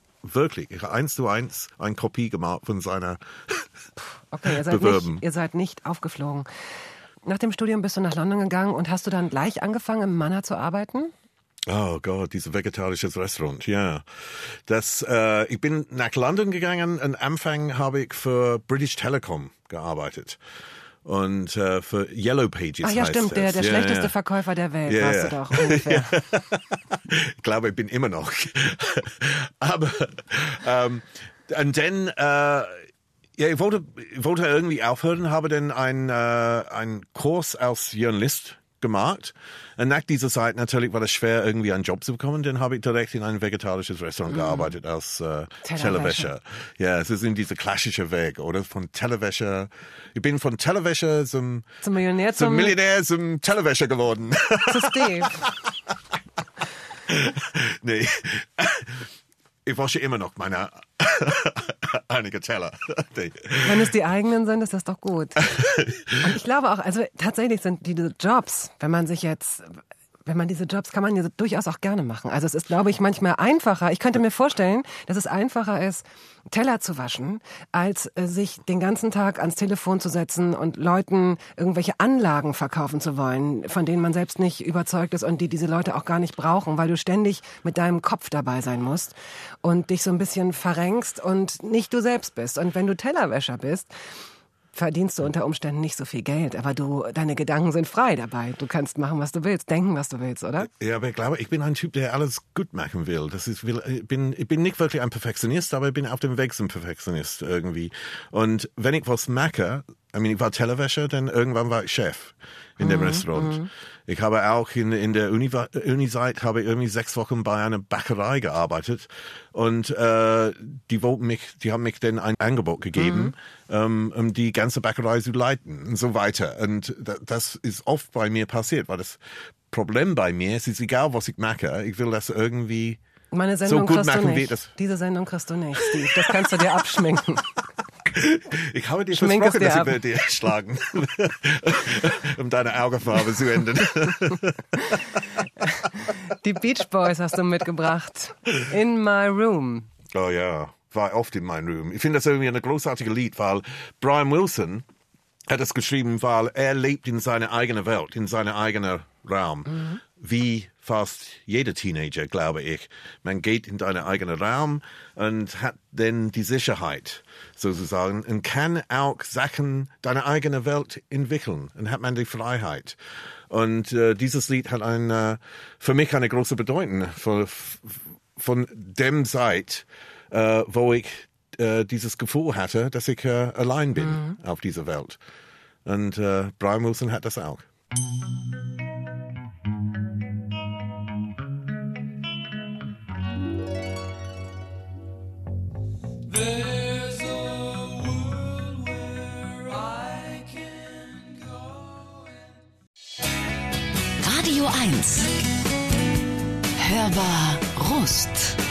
1:1 eine Kopie gemacht von seiner Okay, ihr seid nicht aufgeflogen. Nach dem Studium bist du nach London gegangen und hast du dann gleich angefangen, im Manor zu arbeiten? Oh Gott, dieses vegetarisches Restaurant, ja. Ich bin nach London gegangen. Am Anfang habe ich für British Telecom gearbeitet. Und für Yellow Pages. Ach ja, heißt stimmt, das. der schlechteste Verkäufer der Welt, warst du doch ungefähr. Ich glaube, ich bin immer noch. Aber und dann ich wollte irgendwie aufhören, habe dann einen Kurs als Journalist gemacht. Und nach dieser Zeit natürlich war es schwer, irgendwie einen Job zu bekommen. Dann habe ich direkt in ein vegetarisches Restaurant gearbeitet als Tellerwäscher. Ja, es ist in dieser klassische Weg, oder? Von Tellerwäscher. Ich bin von Tellerwäscher zum Millionär, zum Millionär, zum Tellerwäscher geworden. Zu Steve. Nee. Ich wasche immer noch meine einige Teller. Wenn es die eigenen sind, ist das doch gut. Und ich glaube auch, also tatsächlich sind diese Jobs, wenn man diese Jobs kann man ja durchaus auch gerne machen. Also es ist, glaube ich, manchmal einfacher. Ich könnte mir vorstellen, dass es einfacher ist, Teller zu waschen, als sich den ganzen Tag ans Telefon zu setzen und Leuten irgendwelche Anlagen verkaufen zu wollen, von denen man selbst nicht überzeugt ist und die diese Leute auch gar nicht brauchen, weil du ständig mit deinem Kopf dabei sein musst und dich so ein bisschen verrenkst und nicht du selbst bist. Und wenn du Tellerwäscher bist, verdienst du unter Umständen nicht so viel Geld, aber deine Gedanken sind frei dabei. Du kannst machen, was du willst, denken, was du willst, oder? Ja, aber ich glaube, ich bin ein Typ, der alles gut machen will. Ich bin nicht wirklich ein Perfektionist, aber ich bin auf dem Weg zum Perfektionist irgendwie. Und wenn ich was mache, ich war Tellerwäscher, dann irgendwann war ich Chef in dem Restaurant. Ich habe auch in der Uni-Zeit habe ich irgendwie 6 Wochen bei einer Bäckerei gearbeitet und die haben mich dann ein Angebot gegeben, um die ganze Bäckerei zu leiten und so weiter. Und das ist oft bei mir passiert, weil das Problem bei mir ist, egal was ich mache, ich will das irgendwie Meine Sendung so gut kriegst du machen, wie nicht. das. Diese Sendung kriegst du nicht, Steve. Das kannst du dir abschminken. Ich habe dir Schmink es versprochen, dir dass ich ab. werde dir schlagen, um deine Augenfarbe zu ändern. Die Beach Boys hast du mitgebracht. In My Room. Oh ja, war oft in meinem Room. Ich finde das irgendwie ein großartiges Lied, weil Brian Wilson hat es geschrieben, weil er lebt in seiner eigenen Welt, in seinem eigenen Raum. Wie fast jeder Teenager, glaube ich. Man geht in deinen eigenen Raum und hat dann die Sicherheit, sozusagen, und kann auch Sachen deiner eigenen Welt entwickeln und hat man die Freiheit. Und dieses Lied hat für mich eine große Bedeutung von dem Zeit, wo ich dieses Gefühl hatte, dass ich allein bin auf dieser Welt. Und Brian Wilson hat das auch. There's a world where I can go. Radio 1. Hörbar Rust.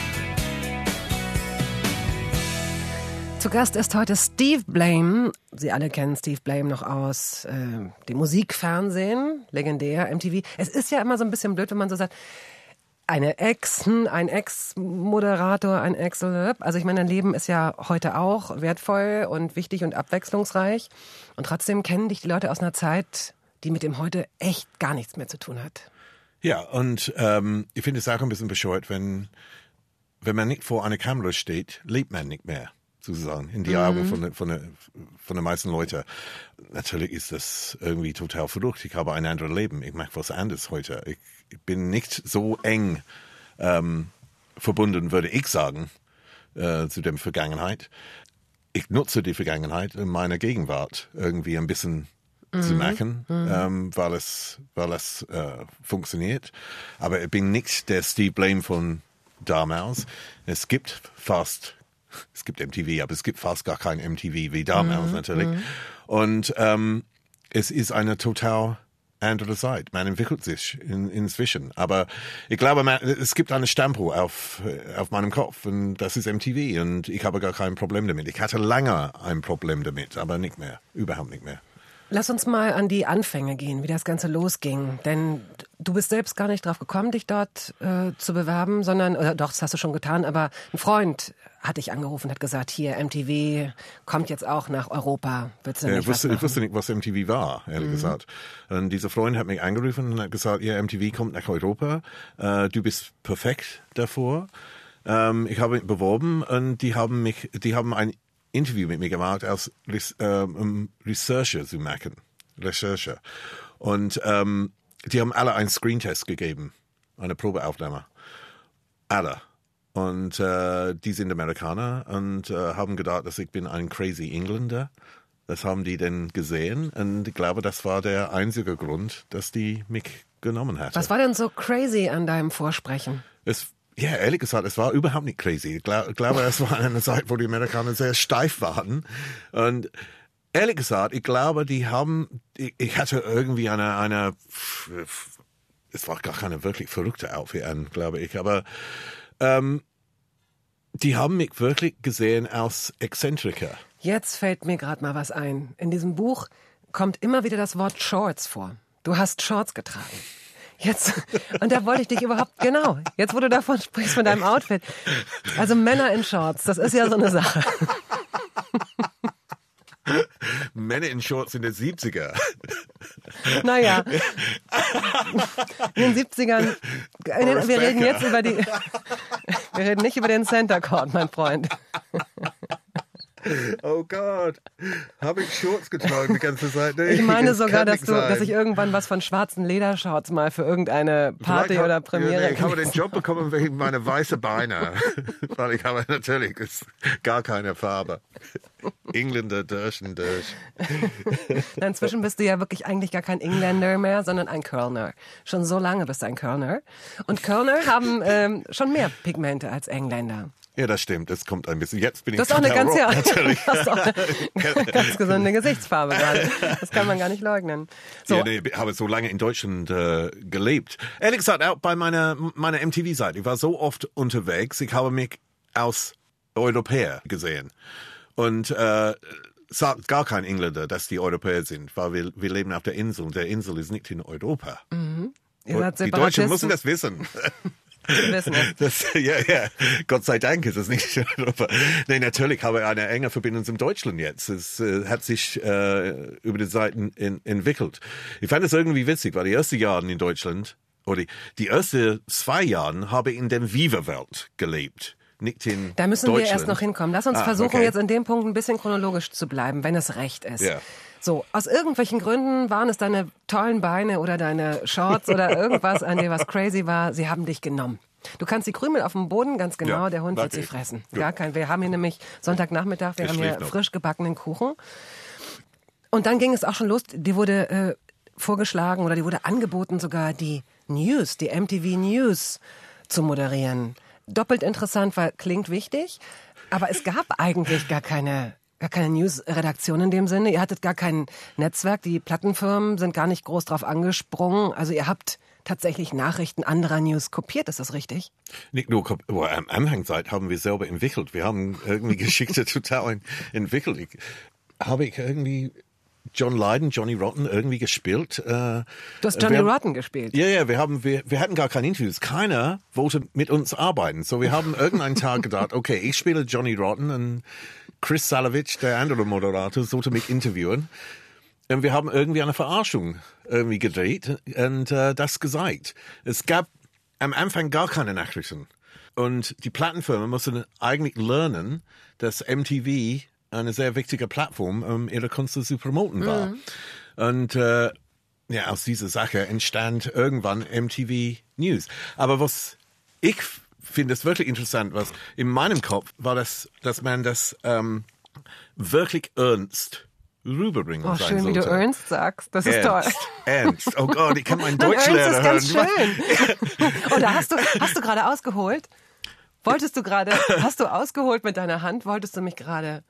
Zu Gast ist heute Steve Blame. Sie alle kennen Steve Blame noch aus dem Musikfernsehen, legendär, MTV. Es ist ja immer so ein bisschen blöd, wenn man so sagt, ein Ex-Moderator, ein Ex... Also ich meine, dein Leben ist ja heute auch wertvoll und wichtig und abwechslungsreich. Und trotzdem kennen dich die Leute aus einer Zeit, die mit dem heute echt gar nichts mehr zu tun hat. Ja, und ich finde es auch ein bisschen bescheuert, wenn man nicht vor einer Kamera steht, lebt man nicht mehr, sozusagen, in die Augen von den meisten Leuten. Natürlich ist das irgendwie total verrückt. Ich habe ein anderes Leben. Ich mache was anderes heute. Ich bin nicht so eng verbunden, würde ich sagen, zu der Vergangenheit. Ich nutze die Vergangenheit in meiner Gegenwart irgendwie ein bisschen zu machen, weil es funktioniert. Aber ich bin nicht der Steve Blame von damals. Es gibt MTV, aber es gibt fast gar kein MTV wie damals natürlich. Und es ist eine total andere Zeit. Man entwickelt sich inzwischen. Aber ich glaube, es gibt eine Stempel auf meinem Kopf und das ist MTV und ich habe gar kein Problem damit. Ich hatte lange ein Problem damit, aber nicht mehr. Überhaupt nicht mehr. Lass uns mal an die Anfänge gehen, wie das Ganze losging. Denn du bist selbst gar nicht drauf gekommen, dich dort zu bewerben, sondern, oder doch, das hast du schon getan, aber ein Freund hat dich angerufen, hat gesagt, hier, MTV kommt jetzt auch nach Europa. Willst du nicht was machen? Ich wusste nicht, was MTV war, ehrlich gesagt. Und dieser Freund hat mich angerufen und hat gesagt, ja, MTV kommt nach Europa. Du bist perfekt davor. Ich habe mich beworben und die haben ein Interview mit mir gemacht, als Researcher zu machen. Recherche. Und die haben alle einen Screentest gegeben, eine Probeaufnahme. Alle. Und die sind Amerikaner und haben gedacht, dass ich bin ein crazy Engländer. Das haben die dann gesehen und ich glaube, das war der einzige Grund, dass die mich genommen hatten. Was war denn so crazy an deinem Vorsprechen? Ja, ehrlich gesagt, es war überhaupt nicht crazy. Ich glaube, es war eine Zeit, wo die Amerikaner sehr steif waren. Und ehrlich gesagt, ich glaube, ich hatte irgendwie eine es war gar keine wirklich verrückte Outfit an, glaube ich, aber die haben mich wirklich gesehen als Exzentriker. Jetzt fällt mir gerade mal was ein. In diesem Buch kommt immer wieder das Wort Shorts vor. Du hast Shorts getragen. Jetzt, und da wollte ich dich überhaupt, genau, jetzt wo du davon sprichst, von deinem Outfit. Also Männer in Shorts, das ist ja so eine Sache. Männer in Shorts in den 70er. Naja, in den 70ern, wir reden jetzt über wir reden nicht über den Center Court, mein Freund. Oh Gott, habe ich Shorts getragen die ganze Zeit? Nee, ich meine das sogar, kann dass nicht ich irgendwann was von schwarzen Ledershorts mal für irgendeine Party Vielleicht oder Premiere. Ich habe den Job bekommen wegen meiner weißen Beine, weil ich habe natürlich gar keine Farbe. Engländer durch und durch. Inzwischen bist du ja wirklich eigentlich gar kein Engländer mehr, sondern ein Kölner. Schon so lange bist du ein Kölner. Und Kölner haben schon mehr Pigmente als Engländer. Ja, das stimmt. Das kommt ein bisschen. Jetzt bin ich Du hast auch eine ganz, total rock, natürlich. hast auch eine ganz gesunde Gesichtsfarbe gerade. Das kann man gar nicht leugnen. So. Ja, nee, ich habe so lange in Deutschland gelebt. Ehrlich gesagt, auch bei meiner MTV-Seite. Ich war so oft unterwegs. Ich habe mich als Europäer gesehen. Und sagt gar kein Engländer, dass die Europäer sind, weil wir leben auf der Insel. Und der Insel ist nicht in Europa. Mhm. Ihr seid Die Deutschen müssen das wissen. Wir wissen es. Ja. Gott sei Dank ist es nicht in Europa. Nee, natürlich habe ich eine enge Verbindung zum Deutschland jetzt. Es hat sich über die Zeiten entwickelt. Ich fand es irgendwie witzig, weil die ersten Jahre in Deutschland, oder die ersten 2 Jahre habe ich in der Viva-Welt gelebt. Nicht in Da müssen wir erst noch hinkommen. Lass uns versuchen, jetzt in dem Punkt ein bisschen chronologisch zu bleiben, wenn es recht ist. Ja. So, aus irgendwelchen Gründen waren es deine tollen Beine oder deine Shorts oder irgendwas an dir, was crazy war. Sie haben dich genommen. Du kannst die Krümel auf dem Boden, ganz genau, Ja, der Hund wird danke. sie fressen. Wir haben hier nämlich Sonntagnachmittag, wir Ich haben hier schläft noch. frisch gebackenen Kuchen. Und dann ging es auch schon los, dir wurde vorgeschlagen oder dir wurde angeboten, sogar die News, die MTV News zu moderieren. Doppelt interessant, weil klingt wichtig, aber es gab eigentlich gar keine News-Redaktion in dem Sinne. Ihr hattet gar kein Netzwerk, die Plattenfirmen sind gar nicht groß drauf angesprungen. Also ihr habt tatsächlich Nachrichten anderer News kopiert, ist das richtig? Nicht nur, am Anfangszeit haben wir selber entwickelt. Wir haben irgendwie Geschichte total entwickelt. Habe ich irgendwie John Lydon, Johnny Rotten irgendwie gespielt. Du hast Johnny Rotten gespielt. Ja, wir hatten gar keine Interviews. Keiner wollte mit uns arbeiten. So wir haben irgendeinen Tag gedacht, okay, ich spiele Johnny Rotten und Chris Salovich, der andere Moderator, sollte mich interviewen. Und wir haben irgendwie eine Verarschung irgendwie gedreht und das gesagt. Es gab am Anfang gar keine Nachrichten. Und die Plattenfirmen mussten eigentlich lernen, dass MTV eine sehr wichtige Plattform, ihre Kunst zu promoten war. Mhm. Und aus dieser Sache entstand irgendwann MTV News. Aber was ich finde es wirklich interessant, was in meinem Kopf war, dass man das wirklich ernst rüberbringen Oh, sein schön, wie sollte. du ernst sagst. Das ist toll. Ernst. Oh Gott, ich kann meinen Nein, Deutschlehrer ernst hören. ist ganz schön. Oder hast du gerade ausgeholt? Hast du ausgeholt mit deiner Hand? Wolltest du mich gerade...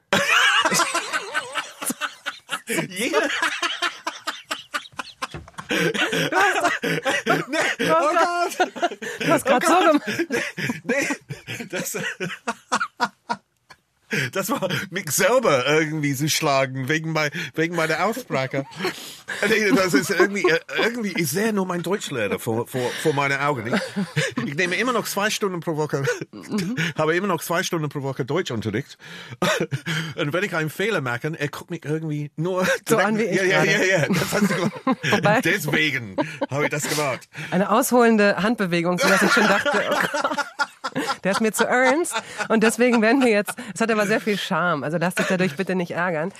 Jeder. Oh Gott. Du hast gerade so gemacht. Nee, Das war mich selber irgendwie zu schlagen wegen meiner Aussprache. Das ist irgendwie, ich sehe nur mein Deutschlehrer vor meinen Augen. Ich nehme immer noch 2 Stunden pro Woche, habe immer noch 2 Stunden pro Woche Deutschunterricht. Und wenn ich einen Fehler mache, er guckt mich irgendwie nur so an wie ich. Ja, das hast du gemacht. Deswegen habe ich das gemacht. Eine ausholende Handbewegung, sodass ich schon dachte, oh Gott, der ist mir zu ernst. Und deswegen werden wir jetzt, es hat aber sehr viel Charme, also lasst dich dadurch bitte nicht ärgern.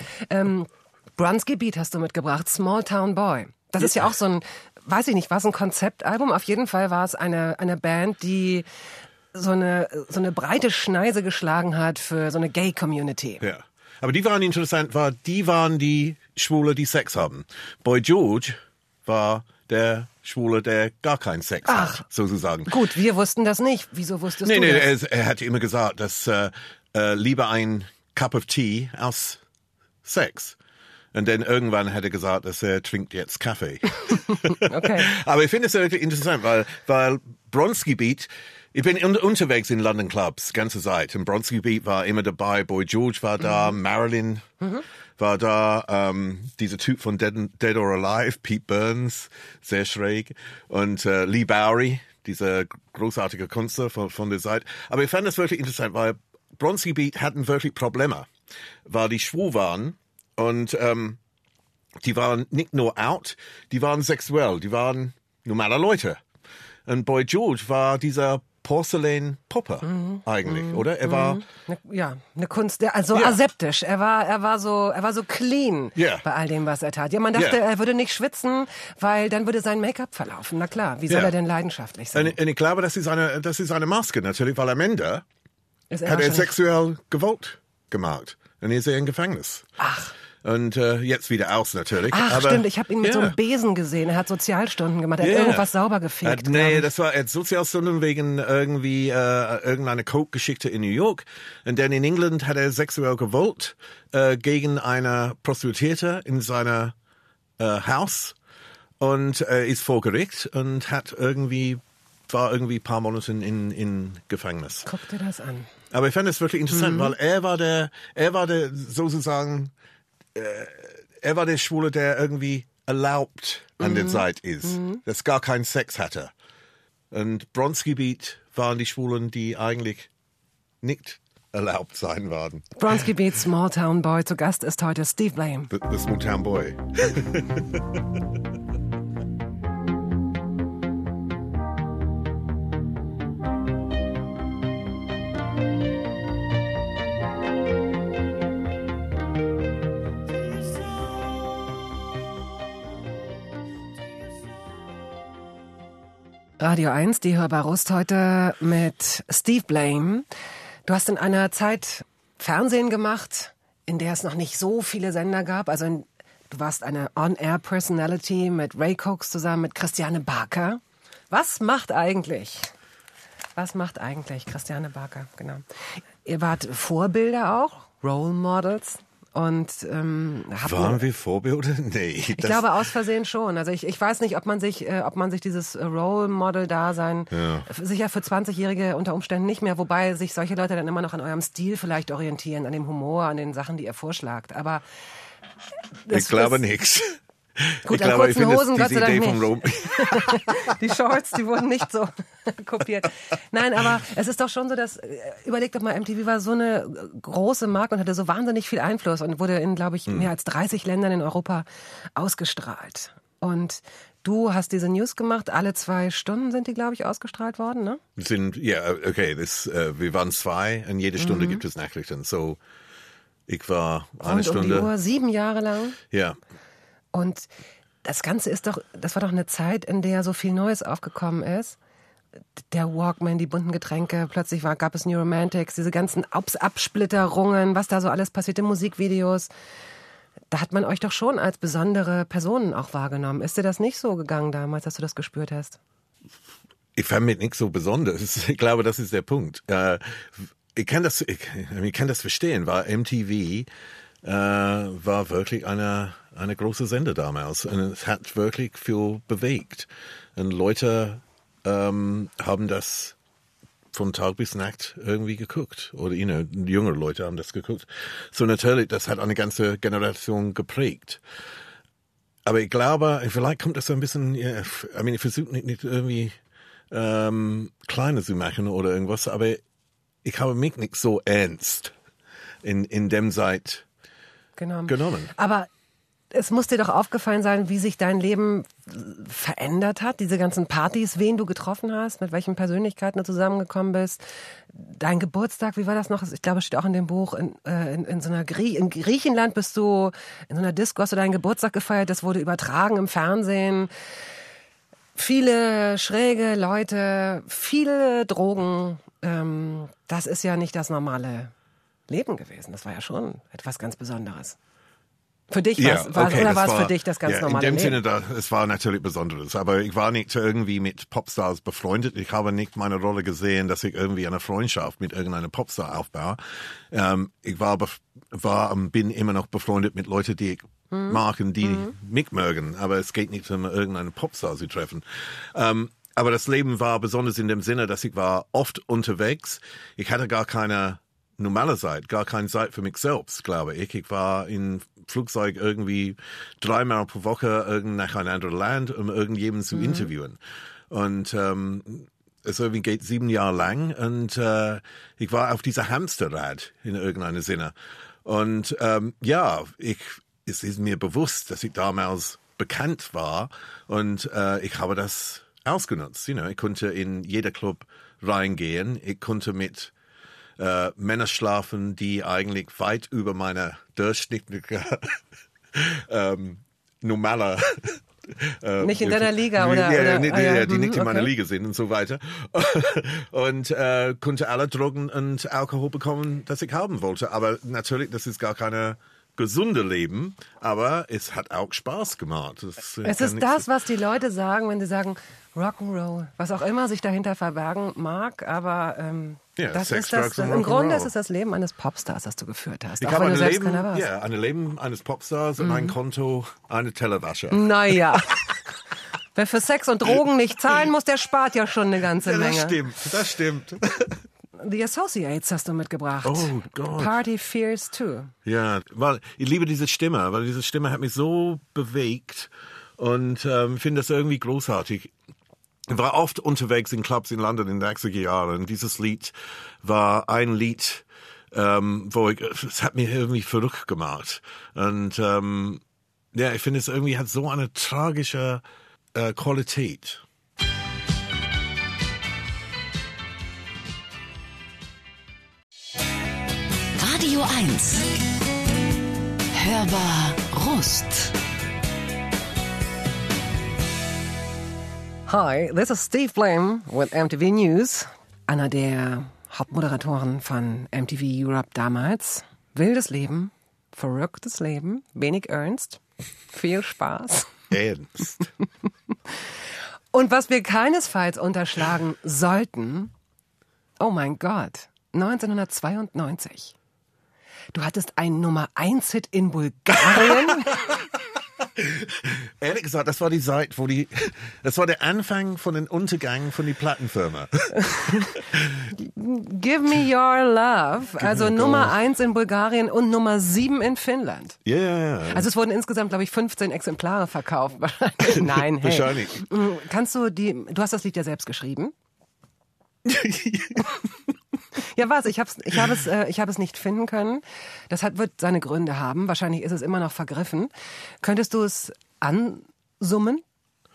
Bronski Beat hast du mitgebracht, Small Town Boy. Das ist ja auch so ein, weiß ich nicht, war es ein Konzeptalbum? Auf jeden Fall war es eine Band, die so eine breite Schneise geschlagen hat für so eine Gay-Community. Ja. Aber die waren interessant, die waren die Schwule, die Sex haben. Boy George war der Schwule, der gar keinen Sex hat, sozusagen. Gut, wir wussten das nicht. Wieso wusstest du das? Er hat immer gesagt, dass lieber ein Cup of Tea als Sex. Und dann irgendwann hat er gesagt, dass er trinkt jetzt Kaffee. Okay. Aber ich finde es wirklich interessant, weil Bronski Beat, ich bin unterwegs in London Clubs ganze Zeit. Und Bronski Beat war immer dabei, Boy George war da, Marilyn war da, dieser Typ von Dead or Alive, Pete Burns, sehr schräg. Und Lee Bowery, dieser großartige Künstler von der Zeit. Aber ich fand das wirklich interessant, weil Bronski Beat hatten wirklich Probleme, weil die schwul waren. Und die waren nicht nur out, die waren sexuell, die waren normale Leute. Und Boy George war dieser Porzellan-Puppe eigentlich, oder? Er war eine Kunst, also aseptisch. Er war so clean bei all dem, was er tat. Ja, man dachte, er würde nicht schwitzen, weil dann würde sein Make-up verlaufen. Na klar, wie soll er denn leidenschaftlich sein? Und ich glaube, das ist eine Maske natürlich, weil am Ende hat er sexuell Gewalt gemacht. Und er ist im Gefängnis. Ach. Und jetzt wieder aus natürlich. Ach, aber, stimmt, ich habe ihn mit so einem Besen gesehen. Er hat Sozialstunden gemacht, er hat irgendwas sauber gefegt. Das war Sozialstunden wegen irgendwie irgendeiner Coke-Geschichte in New York. Und dann in England hat er sexuell Gewalt gegen eine Prostituierte in seiner Haus und ist vor Gericht und war irgendwie ein paar Monate in Gefängnis. Guck dir das an. Aber ich fand es wirklich interessant, weil er war der sozusagen, er war der Schwule, der irgendwie erlaubt an der Zeit ist, dass gar keinen Sex hatte. Und Bronski Beat waren die Schwulen, die eigentlich nicht erlaubt sein werden. Bronski Beat, Small Town Boy. Zu Gast ist heute Steve Blame. The Small Town Boy. Radio 1, die Hörbar Rust heute mit Steve Blame. Du hast in einer Zeit Fernsehen gemacht, in der es noch nicht so viele Sender gab. Also du warst eine On-Air-Personality mit Ray Cox zusammen mit Christiane Barker. Was macht eigentlich Christiane Barker? Genau. Ihr wart Vorbilder auch, Role Models. Und waren wir Vorbilder? Nee. Ich glaube aus Versehen schon. Also ich weiß nicht, ob man sich dieses Role Model Dasein sicher für 20-Jährige unter Umständen nicht mehr, wobei sich solche Leute dann immer noch an eurem Stil vielleicht orientieren, an dem Humor, an den Sachen, die ihr vorschlagt. Aber ich glaube nichts. Gut, ich glaube, ich finde diese Idee vom Rome. Die Shorts, die wurden nicht so kopiert. Nein, aber es ist doch schon so, dass, überleg doch mal, MTV war so eine große Marke und hatte so wahnsinnig viel Einfluss und wurde in, glaube ich, mehr als 30 Ländern in Europa ausgestrahlt. Und du hast diese News gemacht, alle 2 Stunden sind die, glaube ich, ausgestrahlt worden, ne? Wir waren 2 und jede Stunde gibt es Nachrichten. So, ich war eine Stunde. Um die Uhr, 7 Jahre lang. Ja. Und das Ganze das war doch eine Zeit, in der so viel Neues aufgekommen ist. Der Walkman, die bunten Getränke, plötzlich gab es New Romantics, diese ganzen Absplitterungen, was da so alles passierte, Musikvideos. Da hat man euch doch schon als besondere Personen auch wahrgenommen. Ist dir das nicht so gegangen damals, dass du das gespürt hast? Ich fand mich nicht so besonders. Ich glaube, das ist der Punkt. Ich kann das verstehen, weil MTV war wirklich eine große Sender damals und es hat wirklich viel bewegt und Leute haben das von Tag bis Nacht irgendwie geguckt. Oder, jüngere Leute haben das geguckt. So natürlich, das hat eine ganze Generation geprägt. Aber ich glaube, vielleicht kommt das so ein bisschen, ich versuche nicht irgendwie kleiner zu machen oder irgendwas, aber ich habe mich nicht so ernst in dem Zeit genommen. Aber es muss dir doch aufgefallen sein, wie sich dein Leben verändert hat, diese ganzen Partys, wen du getroffen hast, mit welchen Persönlichkeiten du zusammengekommen bist. Dein Geburtstag, wie war das noch? Ich glaube, es steht auch in dem Buch, in Griechenland bist du in so einer Disco, hast du deinen Geburtstag gefeiert, das wurde übertragen im Fernsehen. Viele schräge Leute, viele Drogen, das ist ja nicht das normale Leben gewesen. Das war ja schon etwas ganz Besonderes. Für dich war es für dich das ganz normale Leben? In dem Sinne, es war natürlich Besonderes. Aber ich war nicht irgendwie mit Popstars befreundet. Ich habe nicht meine Rolle gesehen, dass ich irgendwie eine Freundschaft mit irgendeinem Popstar aufbaue. Ich bin immer noch befreundet mit Leuten, die ich mag und die mich mögen. Aber es geht nicht um irgendeinen Popstar zu treffen. Aber das Leben war besonders in dem Sinne, dass ich war oft unterwegs. Ich hatte gar keine normale Zeit, gar keine Zeit für mich selbst, glaube ich. Ich war in Flugzeug irgendwie 3-mal pro Woche nach ein anderes Land, um irgendjemanden zu interviewen. Und es irgendwie geht 7 Jahre lang und ich war auf dieser Hamsterrad in irgendeinem Sinne. Und es ist mir bewusst, dass ich damals bekannt war und ich habe das ausgenutzt. Ich konnte in jeder Club reingehen, ich konnte mit Männer schlafen, die eigentlich weit über meine durchschnittliche normale nicht in deiner Liga die nicht in meiner Liga sind und so weiter und konnte alle Drogen und Alkohol bekommen, das ich haben wollte. Aber natürlich, das ist gar keine gesunde Leben, aber es hat auch Spaß gemacht. Es ist das, was die Leute sagen, wenn sie sagen Rock'n'Roll, was auch immer sich dahinter verbergen mag, aber das Sex, ist das. Drugs und Im Grunde Rock'n'Roll. ist es das Leben eines Popstars, das du geführt hast. Ich auch habe wenn ein du selbst keiner warst. ein Leben eines Popstars und ein Konto, eine Tellerwäsche. Naja. Wer für Sex und Drogen nicht zahlen muss, der spart ja schon eine ganze Menge. Das stimmt. The Associates hast du mitgebracht. Oh Gott. Party Fears 2. Ja, weil ich liebe diese Stimme, weil diese Stimme hat mich so bewegt und finde das irgendwie großartig. Ich war oft unterwegs in Clubs in London in den 80er Jahren und dieses Lied war ein Lied, es hat mich irgendwie verrückt gemacht. Und ich finde es irgendwie hat so eine tragische Qualität. Radio 1. Hörbar Rust. Hi, this is Steve Blame with MTV News. Einer der Hauptmoderatoren von MTV Europe damals. Wildes Leben, verrücktes Leben, wenig ernst, viel Spaß. Ernst. Und was wir keinesfalls unterschlagen sollten, oh mein Gott, 1992. Du hattest einen Nummer-1-Hit in Bulgarien. Ehrlich gesagt, das war die Zeit, das war der Anfang von den Untergang von die Plattenfirma. Give me your love. Also Nummer 1 in Bulgarien und Nummer 7 in Finnland. Ja. Also es wurden insgesamt, glaube ich, 15 Exemplare verkauft. Nein, hey. Wahrscheinlich. Kannst du hast das Lied ja selbst geschrieben? Ja, was? Ich habe es nicht finden können. Das wird seine Gründe haben. Wahrscheinlich ist es immer noch vergriffen. Könntest du es ansummen?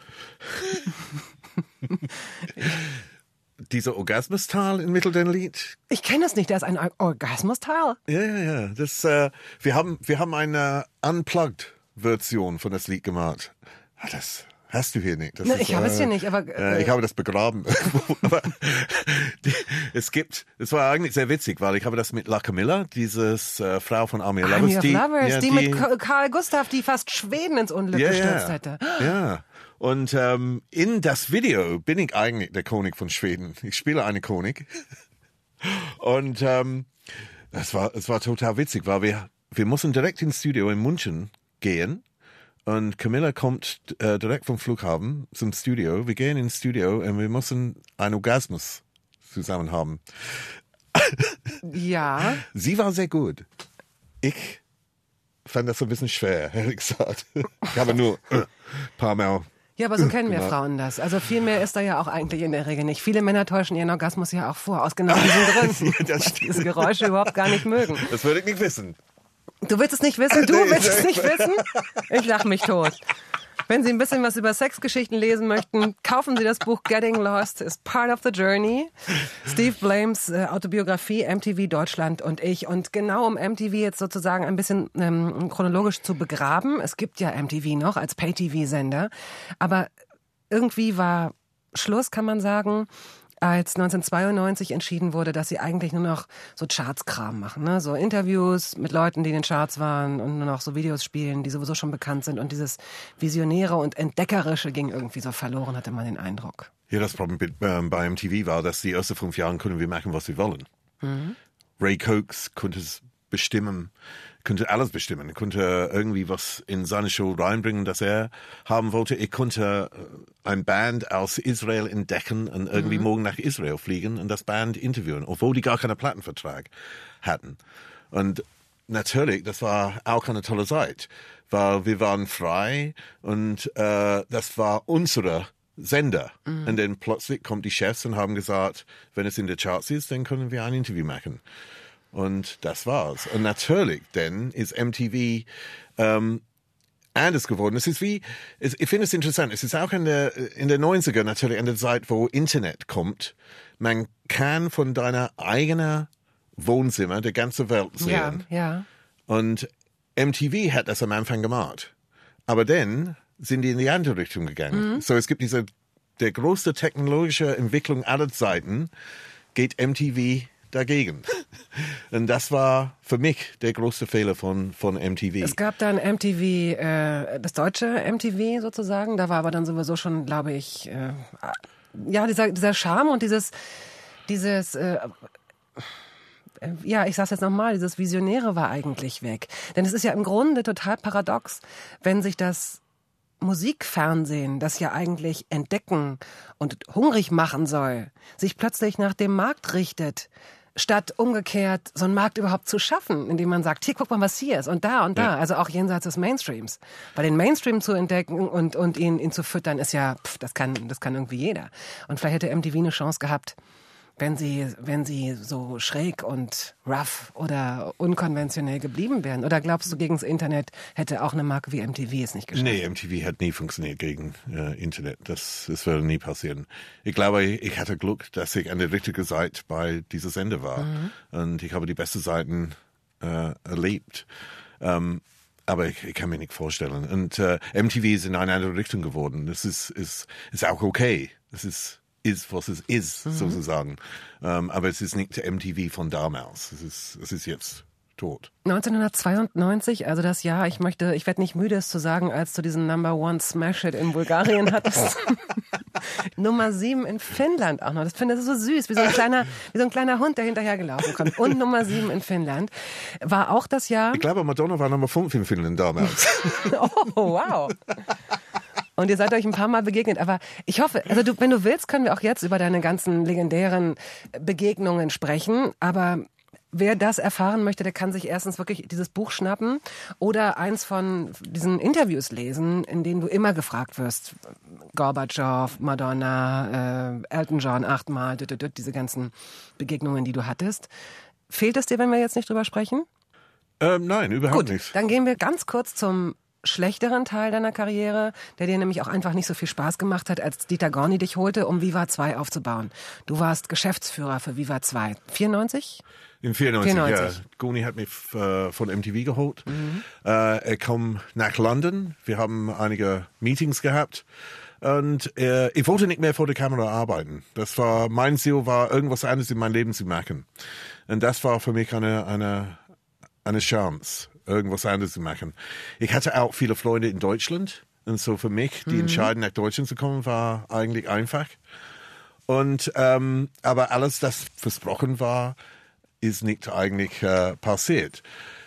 Dieser Orgasmustal im Mittel den Lied. Ich kenne es nicht. Da ist ein Orgasmustal. Ja. Das, wir haben eine Unplugged-Version von das Lied gemacht. Das hast du hier nicht. Ich habe es hier nicht, aber ich habe das begraben. Aber es war eigentlich sehr witzig, weil ich habe das mit La Camilla, dieses Frau von Army of Lovers, die mit Carl Gustav, die fast Schweden ins Unglück gestürzt hätte. Ja. Und in das Video bin ich eigentlich der König von Schweden. Ich spiele eine König. Und es war total witzig, weil wir mussten direkt ins Studio in München gehen. Und Camilla kommt direkt vom Flughafen zum Studio. Wir gehen ins Studio und wir müssen einen Orgasmus zusammen haben. Ja. Sie war sehr gut. Ich fand das so ein bisschen schwer, ehrlich gesagt. Ich habe nur ein paar Mal. Ja, aber so kennen wir Frauen das. Also viel mehr ist da ja auch eigentlich in der Regel nicht. Viele Männer täuschen ihren Orgasmus ja auch vor, aus genau diesen Gründen. Das weil diese Geräusche überhaupt gar nicht mögen. Das würde ich nicht wissen. Du willst es nicht wissen? Du willst es nicht wissen? Ich lach mich tot. Wenn Sie ein bisschen was über Sexgeschichten lesen möchten, kaufen Sie das Buch Getting Lost is Part of the Journey. Steve Blames Autobiografie, MTV Deutschland und ich. Und genau um MTV jetzt sozusagen ein bisschen chronologisch zu begraben. Es gibt ja MTV noch als Pay-TV-Sender. Aber irgendwie war Schluss, kann man sagen, als 1992 entschieden wurde, dass sie eigentlich nur noch so Chartskram machen, ne? So Interviews mit Leuten, die in den Charts waren und nur noch so Videos spielen, die sowieso schon bekannt sind. Und dieses Visionäre und Entdeckerische ging irgendwie so verloren, hatte man den Eindruck. Ja, das Problem bei MTV war, dass die ersten 5 Jahre können wir machen, was wir wollen. Ray Coates konnte es bestimmen, konnte alles bestimmen, konnte irgendwie was in seine Show reinbringen, das er haben wollte. Ich konnte ein Band aus Israel entdecken und irgendwie morgen nach Israel fliegen und das Band interviewen, obwohl die gar keinen Plattenvertrag hatten. Und natürlich, das war auch eine tolle Zeit, weil wir waren frei und das war unsere Sender. Und dann plötzlich kommen die Chefs und haben gesagt, wenn es in der Charts ist, dann können wir ein Interview machen. Und das war's. Und natürlich, dann ist MTV anders geworden. Es ist wie, ich finde es interessant, es ist auch in der 90er natürlich, in der Zeit, wo Internet kommt, man kann von deiner eigenen Wohnzimmer die ganze Welt sehen. Ja. Und MTV hat das am Anfang gemacht. Aber dann sind die in die andere Richtung gegangen. So, es gibt der größte technologische Entwicklung aller Zeiten, geht MTV dagegen. Und das war für mich der größte Fehler von MTV. Es gab dann MTV, das deutsche MTV sozusagen, da war aber dann sowieso schon, glaube ich, dieser Charme und dieses ja, ich sag's jetzt nochmal, dieses Visionäre war eigentlich weg. Denn es ist ja im Grunde total paradox, wenn sich das Musikfernsehen, das ja eigentlich entdecken und hungrig machen soll, sich plötzlich nach dem Markt richtet, statt umgekehrt so einen Markt überhaupt zu schaffen, indem man sagt, hier, guck mal, was hier ist und da, also auch jenseits des Mainstreams. Weil den Mainstream zu entdecken und ihn zu füttern, ist ja, das kann irgendwie jeder. Und vielleicht hätte MTV eine Chance gehabt, wenn sie so schräg und rough oder unkonventionell geblieben wären. Oder glaubst du, gegen das Internet hätte auch eine Marke wie MTV es nicht geschafft? Nee, MTV hat nie funktioniert gegen Internet. Das würde nie passieren. Ich glaube, ich hatte Glück, dass ich an der richtigen Seite bei dieser Sender war. Und ich habe die besten Seiten erlebt. Aber ich kann mir nicht vorstellen. Und MTV ist in eine andere Richtung geworden. Das ist auch okay. Das ist, was es ist, sozusagen. Aber es ist nicht der MTV von damals. Es ist jetzt tot. 1992, also das Jahr, ich werde nicht müde, es zu sagen, als du diesen Number One Smash Hit in Bulgarien hattest. Nummer 7 in Finnland auch noch. Das finde ich so süß, wie so ein kleiner Hund, der hinterhergelaufen kommt. Und Nummer 7 in Finnland. War auch das Jahr... Ich glaube, Madonna war Nummer 5 in Finnland damals. Oh, wow. Und ihr seid euch ein paar Mal begegnet. Aber ich hoffe, also wenn du willst, können wir auch jetzt über deine ganzen legendären Begegnungen sprechen. Aber wer das erfahren möchte, der kann sich erstens wirklich dieses Buch schnappen oder eins von diesen Interviews lesen, in denen du immer gefragt wirst. Gorbatschow, Madonna, Elton John 8-mal, diese ganzen Begegnungen, die du hattest. Fehlt es dir, wenn wir jetzt nicht drüber sprechen? Nein, überhaupt nicht. Gut, dann gehen wir ganz kurz zum schlechteren Teil deiner Karriere, der dir nämlich auch einfach nicht so viel Spaß gemacht hat, als Dieter Gorni dich holte, um Viva 2 aufzubauen. Du warst Geschäftsführer für Viva 2. 94? In 94, ja. Gorni hat mich von MTV geholt. Er kam nach London. Wir haben einige Meetings gehabt. Und ich wollte nicht mehr vor der Kamera arbeiten. Mein Ziel war, irgendwas anderes in meinem Leben zu machen. Und das war für mich eine Chance, irgendwas anderes zu machen. Ich hatte auch viele Freunde in Deutschland. Und so für mich, die Entscheidung nach Deutschland zu kommen, war eigentlich einfach. Und aber alles, das versprochen war, ist nicht eigentlich passiert.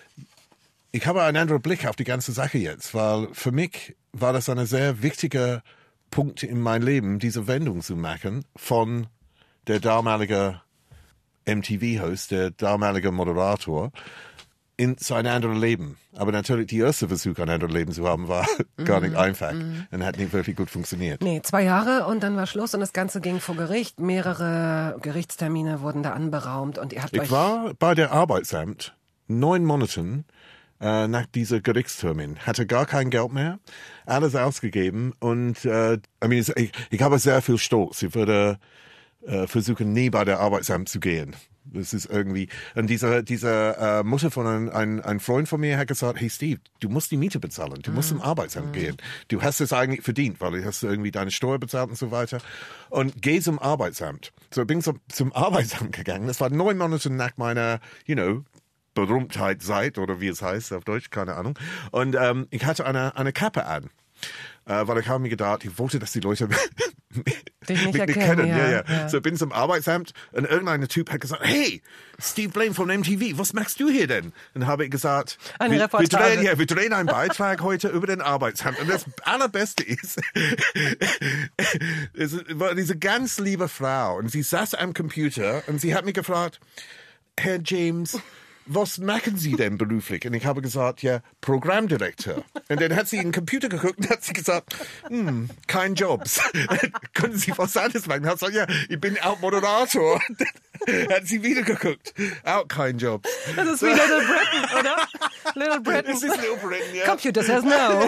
Ich habe einen anderen Blick auf die ganze Sache jetzt, weil für mich war das ein sehr wichtiger Punkt in meinem Leben, diese Wendung zu machen von der damalige MTV-Host, der damalige Moderator, in sein anderes Leben. Aber natürlich, die erste Versuch, ein anderes Leben zu haben, war gar nicht einfach und hat nicht wirklich gut funktioniert. Nee, 2 Jahre und dann war Schluss und das Ganze ging vor Gericht. Mehrere Gerichtstermine wurden da anberaumt und ihr habt euch... Ich war bei der Arbeitsamt 9 Monaten nach dieser Gerichtstermin, hatte gar kein Geld mehr, alles ausgegeben und ich habe sehr viel Stolz. Ich würde versuchen, nie bei der Arbeitsamt zu gehen. Das ist irgendwie, und diese Mutter von ein Freund von mir hat gesagt, hey Steve, du musst die Miete bezahlen, du musst zum Arbeitsamt gehen. Du hast es eigentlich verdient, weil du hast irgendwie deine Steuer bezahlt und so weiter. Und geh zum Arbeitsamt. So, ich bin zum Arbeitsamt gegangen. Das war 9 Monate nach meiner, Berühmtheitszeit oder wie es heißt auf Deutsch, keine Ahnung. Und ich hatte eine Kappe an. Weil ich habe mir gedacht, ich wollte, dass die Leute Dich nicht mich erkennen, kennen. ja. So, ich bin zum Arbeitsamt und irgendein Typ hat gesagt, hey, Steve Blame von MTV, was machst du hier denn? Und habe ich gesagt, Eine Reportage. wir drehen einen Beitrag heute über den Arbeitsamt. Und das Allerbeste ist, es war diese ganz liebe Frau und sie saß am Computer und sie hat mich gefragt, Herr James, was machen Sie denn beruflich? Und ich habe gesagt, ja, Programmdirektor. Und dann hat sie in den Computer geguckt und hat sie gesagt, kein Jobs. Können Sie was anderes machen? Hat gesagt, ja, ich bin auch Moderator. Hat sie wieder geguckt. Auch kein Jobs. Das ist wie Little Britain, oder? Little Britain. Das ist Little Britain, ja. Computer says no.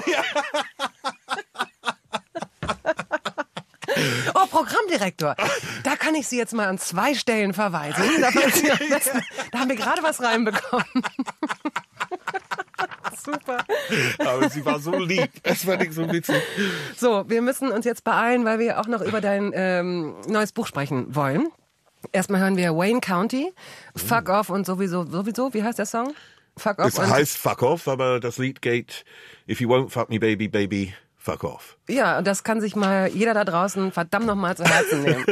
Oh, Programmdirektor. Da kann ich Sie jetzt mal an 2 Stellen verweisen. Da haben wir gerade was reinbekommen. Super. Aber sie war so lieb. Es war nicht so witzig. So, wir müssen uns jetzt beeilen, weil wir auch noch über dein neues Buch sprechen wollen. Erstmal hören wir Wayne County, Fuck Off und sowieso. Wie heißt der Song? Fuck Off. Es heißt Fuck Off, aber das Lied geht If you won't fuck me, baby, baby, fuck off. Ja, und das kann sich mal jeder da draußen verdammt nochmal zu Herzen nehmen.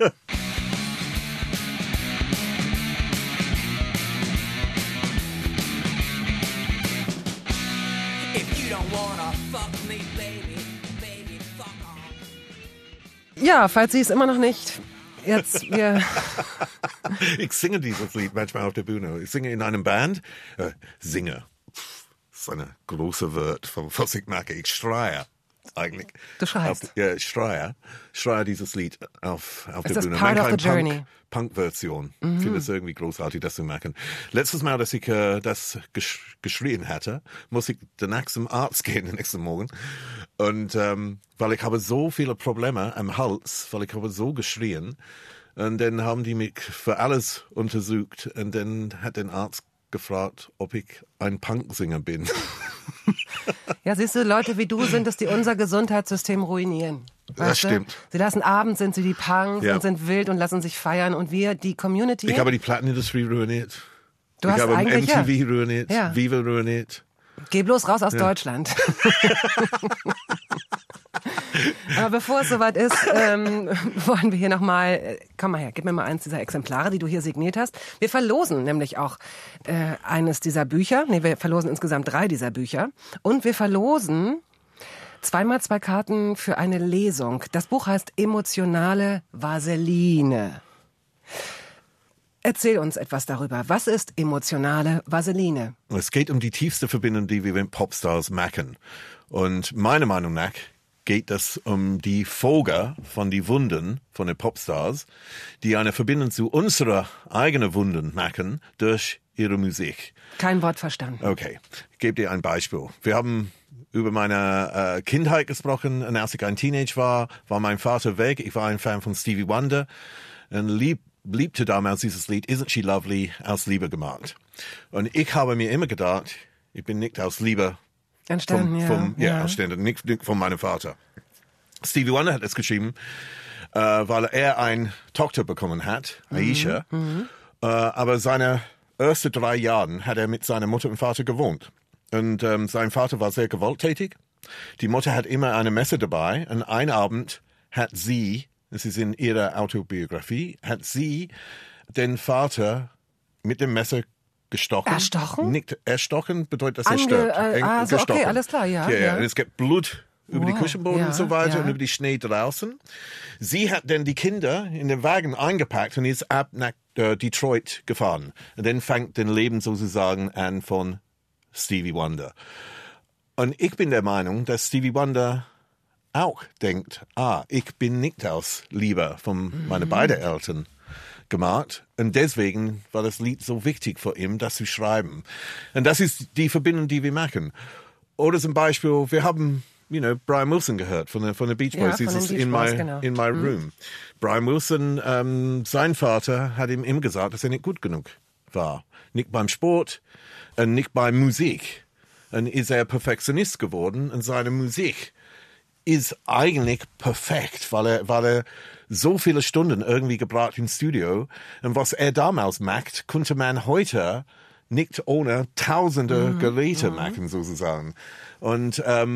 Ja, falls Sie es immer noch nicht... Jetzt, Ich singe dieses Lied manchmal auf der Bühne. Ich singe in einem Band. Singe. Das ist eine große Wort von was ich mache. Ich schreie eigentlich. Du schreist? Ja, ich schreie dieses Lied auf der Ist das Bühne. part of the Manchmal journey? Punk-Version. Ich finde es irgendwie großartig, das zu machen. Letztes Mal, dass ich das geschrien hatte, muss ich danach zum Arzt gehen, den nächsten Morgen. Und weil ich habe so viele Probleme am Hals, weil ich habe so geschrien. Und dann haben die mich für alles untersucht. Und dann hat der Arzt gefragt, ob ich ein Punksänger bin. Ja, siehst du, Leute wie du sind es, die unser Gesundheitssystem ruinieren. Das Weißt du? stimmt. Sie lassen abends, sind sie die Punks Ja. und sind wild und lassen sich feiern und wir, die Community. Ich habe die Plattenindustrie ruiniert. Du Ich hast habe eigentlich, MTV ruiniert, Ja. Viva ruiniert. Geh bloß raus aus Deutschland. Aber bevor es soweit ist, wollen wir hier nochmal, komm mal her, gib mir mal eins dieser Exemplare, die du hier signiert hast. Wir verlosen nämlich auch eines dieser Bücher. Nee, wir verlosen insgesamt 3 dieser Bücher. Und wir verlosen 2x2 Karten für eine Lesung. Das Buch heißt Emotionale Vaseline. Erzähl uns etwas darüber. Was ist emotionale Vaseline? Es geht um die tiefste Verbindung, die wir mit Popstars machen. Und meiner Meinung nach geht es um die Folge von die Wunden von den Popstars, die eine Verbindung zu unserer eigenen Wunden machen durch ihre Musik. Kein Wort verstanden. Okay, ich gebe dir ein Beispiel. Wir haben über meine Kindheit gesprochen. Und als ich ein Teenager war mein Vater weg. Ich war ein Fan von Stevie Wonder und liebte damals dieses Lied Isn't She Lovely aus Liebe gemacht. Und ich habe mir immer gedacht, ich bin nicht aus Liebe Entstanden, entstanden, nicht von meinem Vater. Stevie Wonder hat es geschrieben, weil er eine Tochter bekommen hat, Aisha. Aber seine ersten 3 Jahre hat er mit seiner Mutter und Vater gewohnt. Und sein Vater war sehr gewalttätig. Die Mutter hat immer eine Messer dabei. Und einen Abend hat sie, das ist in ihrer Autobiografie, hat sie den Vater mit dem Messer gestochen. Erstochen? Nicht erstochen bedeutet, dass er stirbt. Okay, alles klar, ja. Und es gibt Blut über die Wow, Küchenboden ja, und so weiter ja. und über die Schnee draußen. Sie hat dann die Kinder in den Wagen eingepackt und ist ab nach Detroit gefahren. Und dann fängt das Leben sozusagen an von Stevie Wonder. Und ich bin der Meinung, dass Stevie Wonder auch denkt, ich bin nicht aus Liebe von meinen beiden Eltern gemacht. Und deswegen war das Lied so wichtig für ihn, das zu schreiben. Und das ist die Verbindung, die wir machen. Oder zum Beispiel, wir haben, Brian Wilson gehört von den Beach Boys. Ja, von Dieses den Beach Boys, genau. in my room. Brian Wilson, sein Vater hat ihm immer gesagt, dass er nicht gut genug war. Nicht beim Sport und nicht bei Musik. Und ist er Perfektionist geworden und seine Musik ist eigentlich perfekt, weil er so viele Stunden irgendwie gebraucht im Studio. Und was er damals macht, konnte man heute nicht ohne tausende Geräte machen, sozusagen. Und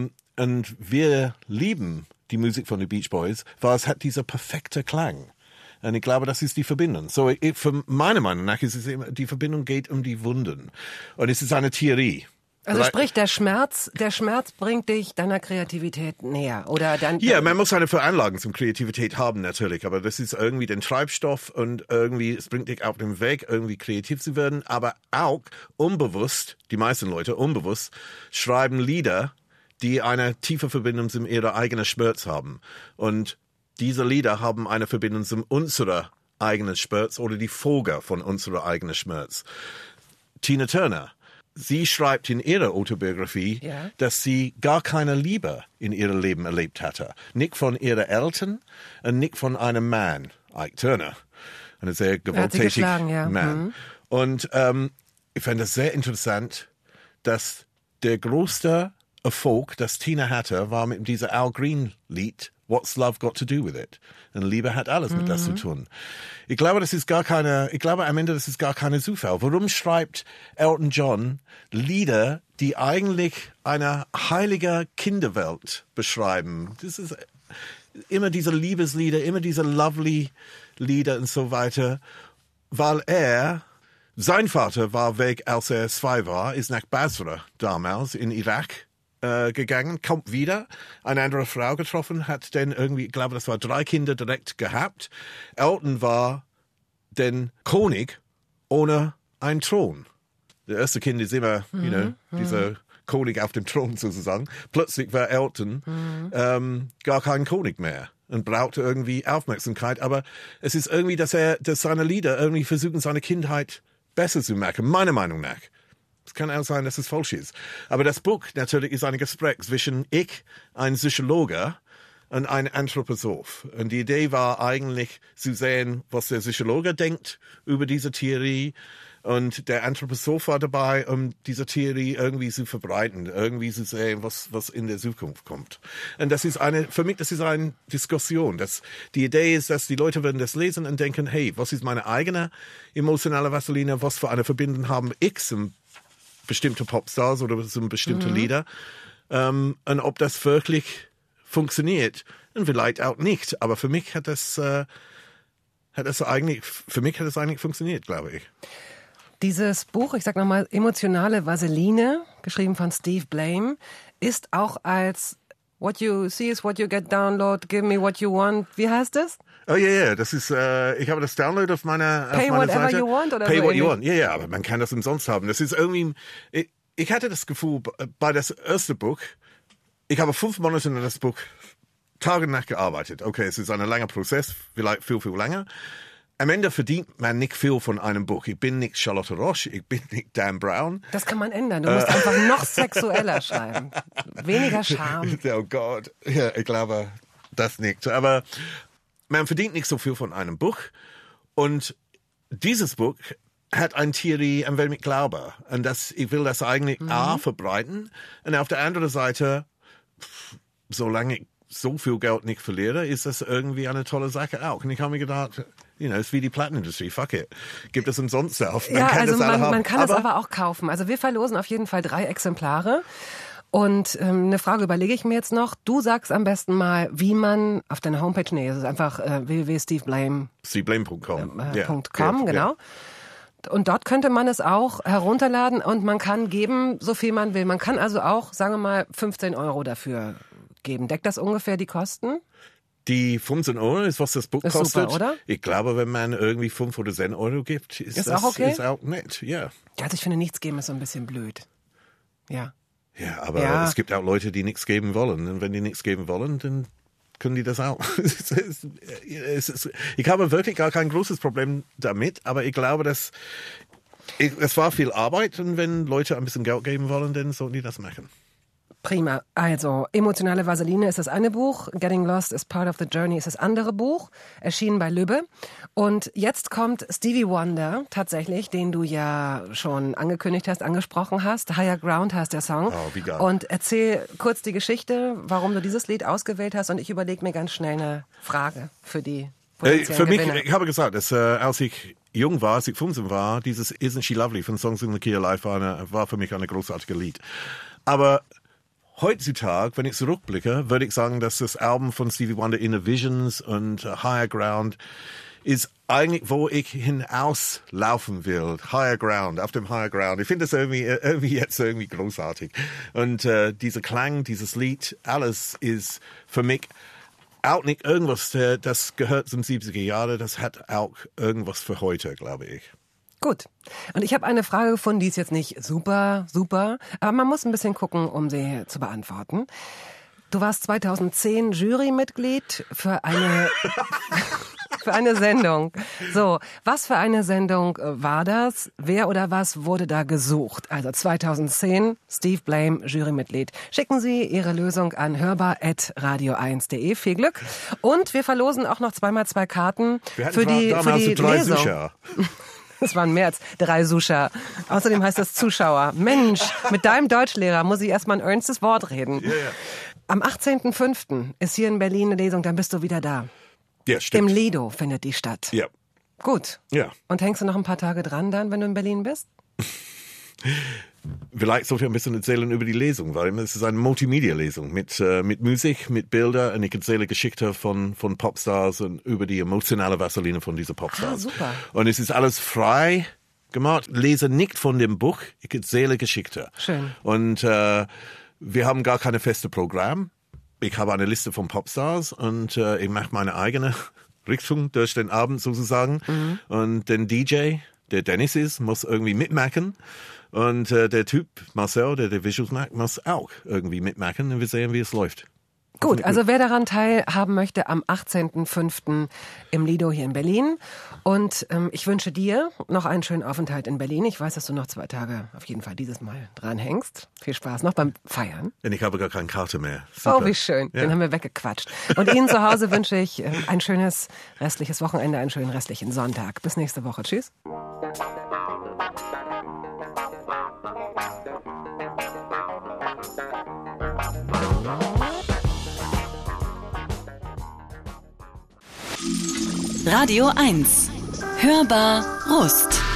wir lieben die Musik von den Beach Boys, weil es hat dieser perfekte Klang. Und ich glaube, das ist die Verbindung. So, für meine Meinung nach ist es immer, die Verbindung geht um die Wunden. Und es ist eine Theorie. Also sprich, der Schmerz bringt dich deiner Kreativität näher, oder dann? Ja, man muss eine Veranlagung zum Kreativität haben, natürlich, aber das ist irgendwie den Treibstoff und irgendwie, es bringt dich auf den Weg, irgendwie kreativ zu werden, aber auch unbewusst, die meisten Leute unbewusst, schreiben Lieder, die eine tiefe Verbindung zu ihrer eigenen Schmerz haben. Und diese Lieder haben eine Verbindung zu unserer eigenen Schmerz oder die Folge von unserer eigenen Schmerz. Tina Turner. Sie schreibt in ihrer Autobiografie, dass sie gar keine Liebe in ihrem Leben erlebt hatte. Nicht von ihren Eltern und nicht von einem Mann, Ike Turner. Ein sehr gewalttätiger Mann. Und ich fand es sehr interessant, dass der größte Erfolg, das Tina hatte, war mit diesem Al Green-Lied, What's Love Got to Do With It? Und Liebe hat alles mit das zu tun. Ich glaube, am Ende, das ist gar keine Zufall. Warum schreibt Elton John Lieder, die eigentlich eine heilige Kinderwelt beschreiben? Das ist immer diese Liebeslieder, immer diese lovely Lieder und so weiter, weil sein Vater war weg, als er 2 war, ist nach Basra damals in Irak gegangen, kommt wieder, eine andere Frau getroffen, hat dann irgendwie, ich glaube, das war 3 Kinder direkt gehabt. Elton war den König ohne einen Thron. Der erste Kind ist immer, dieser König auf dem Thron sozusagen. Plötzlich war Elton gar kein König mehr und brauchte irgendwie Aufmerksamkeit. Aber es ist irgendwie, dass seine Lieder irgendwie versuchen, seine Kindheit besser zu machen, meiner Meinung nach. Es kann auch sein, dass es falsch ist. Aber das Buch natürlich ist ein Gespräch zwischen ein Psychologe und ein Anthroposoph. Und die Idee war eigentlich zu sehen, was der Psychologe denkt über diese Theorie. Und der Anthroposoph war dabei, um diese Theorie irgendwie zu verbreiten, irgendwie zu sehen, was in der Zukunft kommt. Und für mich, das ist eine Diskussion. Die Idee ist, dass die Leute werden das lesen und denken, hey, was ist meine eigene emotionale Vaseline? Was für eine Verbindung haben zum bestimmte Popstars oder so bestimmte Lieder, und ob das wirklich funktioniert und vielleicht auch nicht. Aber für mich hat das eigentlich funktioniert, glaube ich. Dieses Buch, ich sag nochmal, Emotionale Vaseline, geschrieben von Steve Blame, ist auch als What you see is what you get download, give me what you want. Wie heißt das? Oh ja, das ist, ich habe das Download auf meiner Pay auf meiner whatever Seite. you want oder Pay so what you ähnlich? want. Ja, aber man kann das umsonst haben. Das ist irgendwie, ich hatte das Gefühl, bei das erste Buch, ich habe 5 Monate an das Buch Tage nachgearbeitet. Okay, es ist ein langer Prozess, vielleicht viel, viel länger. Am Ende verdient man nicht viel von einem Buch. Ich bin nicht Charlotte Roche, ich bin nicht Dan Brown. Das kann man ändern. Du musst einfach noch sexueller schreiben. Weniger Charme. Oh Gott, ja, ich glaube, das nicht. Aber man verdient nicht so viel von einem Buch. Und dieses Buch hat eine Theorie, an welche ich glaube. Und ich will das eigentlich verbreiten. Und auf der anderen Seite, solange ich so viel Geld nicht verliere, ist das irgendwie eine tolle Sache auch. Und ich habe mir gedacht, es ist wie die Plattenindustrie, fuck it. Gibt es umsonst auf. Man kann das alle haben. Man kann es aber auch kaufen. Also wir verlosen auf jeden Fall 3 Exemplare. Und eine Frage überlege ich mir jetzt noch. Du sagst am besten mal, wie man auf deiner Homepage, es ist einfach www.steveblame.com, genau. Und dort könnte man es auch herunterladen und man kann geben, so viel man will. Man kann also auch, sagen wir mal, 15 € dafür geben. Deckt das ungefähr die Kosten? Die 15 € ist, was das Buch Ist kostet. super, oder? Ich glaube, wenn man irgendwie 5 oder 10 € gibt, ist Ist das auch okay? ist auch nett. Ja. Ja, also ich finde, nichts geben ist so ein bisschen blöd. Ja. Ja, aber Ja. es gibt auch Leute, die nichts geben wollen. Und wenn die nichts geben wollen, dann können die das auch. Ich habe wirklich gar kein großes Problem damit, aber ich glaube, es war viel Arbeit und wenn Leute ein bisschen Geld geben wollen, dann sollten die das machen. Prima. Also, Emotionale Vaseline ist das eine Buch, Getting Lost is Part of the Journey ist das andere Buch, erschienen bei Lübbe. Und jetzt kommt Stevie Wonder, tatsächlich, den du ja schon angekündigt hast, angesprochen hast. Higher Ground heißt der Song. Oh, wie geil. Und erzähl kurz die Geschichte, warum du dieses Lied ausgewählt hast. Und ich überlege mir ganz schnell eine Frage für die potenziellen Für mich, Gewinner. ich habe gesagt, dass, als ich jung war, als ich 15 war, dieses Isn't She Lovely von Songs in the Key of Life war für mich ein großartiges Lied. Aber heutzutage, wenn ich zurückblicke, würde ich sagen, dass das Album von Stevie Wonder, Inner Visions und Higher Ground, ist eigentlich, wo ich hinauslaufen will. Higher Ground, auf dem Higher Ground. Ich finde das irgendwie jetzt irgendwie großartig. Und dieser Klang, dieses Lied, alles ist für mich auch nicht irgendwas, das gehört zum 70er Jahre, das hat auch irgendwas für heute, glaube ich. Gut. Und ich habe eine Frage gefunden, die ist jetzt nicht super, aber man muss ein bisschen gucken, um sie zu beantworten. Du warst 2010 Jurymitglied für eine Sendung. So, was für eine Sendung war das? Wer oder was wurde da gesucht? Also 2010, Steve Blame, Jurymitglied. Schicken Sie Ihre Lösung an hörbar@radio1.de. Viel Glück. Und wir verlosen auch noch 2x2 Karten für die drei Lesung. Zuschauer. Das waren mehr als 3 Suscha. Außerdem heißt das Zuschauer. Mensch, mit deinem Deutschlehrer muss ich erstmal ein ernstes Wort reden. Ja. Am 18.05. ist hier in Berlin eine Lesung, dann bist du wieder da. Ja, Im stimmt. Lido findet die statt. Ja. Gut. Ja. Und hängst du noch ein paar Tage dran dann, wenn du in Berlin bist? Vielleicht sollte ich ein bisschen erzählen über die Lesung, weil es ist eine Multimedia-Lesung mit Musik, mit Bildern und ich erzähle Geschichten von Popstars und über die emotionale Vaseline von diesen Popstars. Ah, super. Und es ist alles frei gemacht. Lese nicht von dem Buch, ich erzähle Geschichten. Schön. Und wir haben gar keine feste Programm. Ich habe eine Liste von Popstars und ich mache meine eigene Richtung durch den Abend sozusagen. Und den DJ, der Dennis ist, muss irgendwie mitmachen. Und der Typ, Marcel, der Visuals macht, muss auch irgendwie mitmachen und wir sehen, wie es läuft. Gut, also wer daran teilhaben möchte, am 18.05. im Lido hier in Berlin. Und ich wünsche dir noch einen schönen Aufenthalt in Berlin. Ich weiß, dass du noch 2 Tage auf jeden Fall dieses Mal dranhängst. Viel Spaß noch beim Feiern. Und ich habe gar keine Karte mehr. Super. Oh, wie schön. Ja. Den haben wir weggequatscht. Und Ihnen zu Hause wünsche ich ein schönes restliches Wochenende, einen schönen restlichen Sonntag. Bis nächste Woche. Tschüss. Radio 1. Hörbar Rust.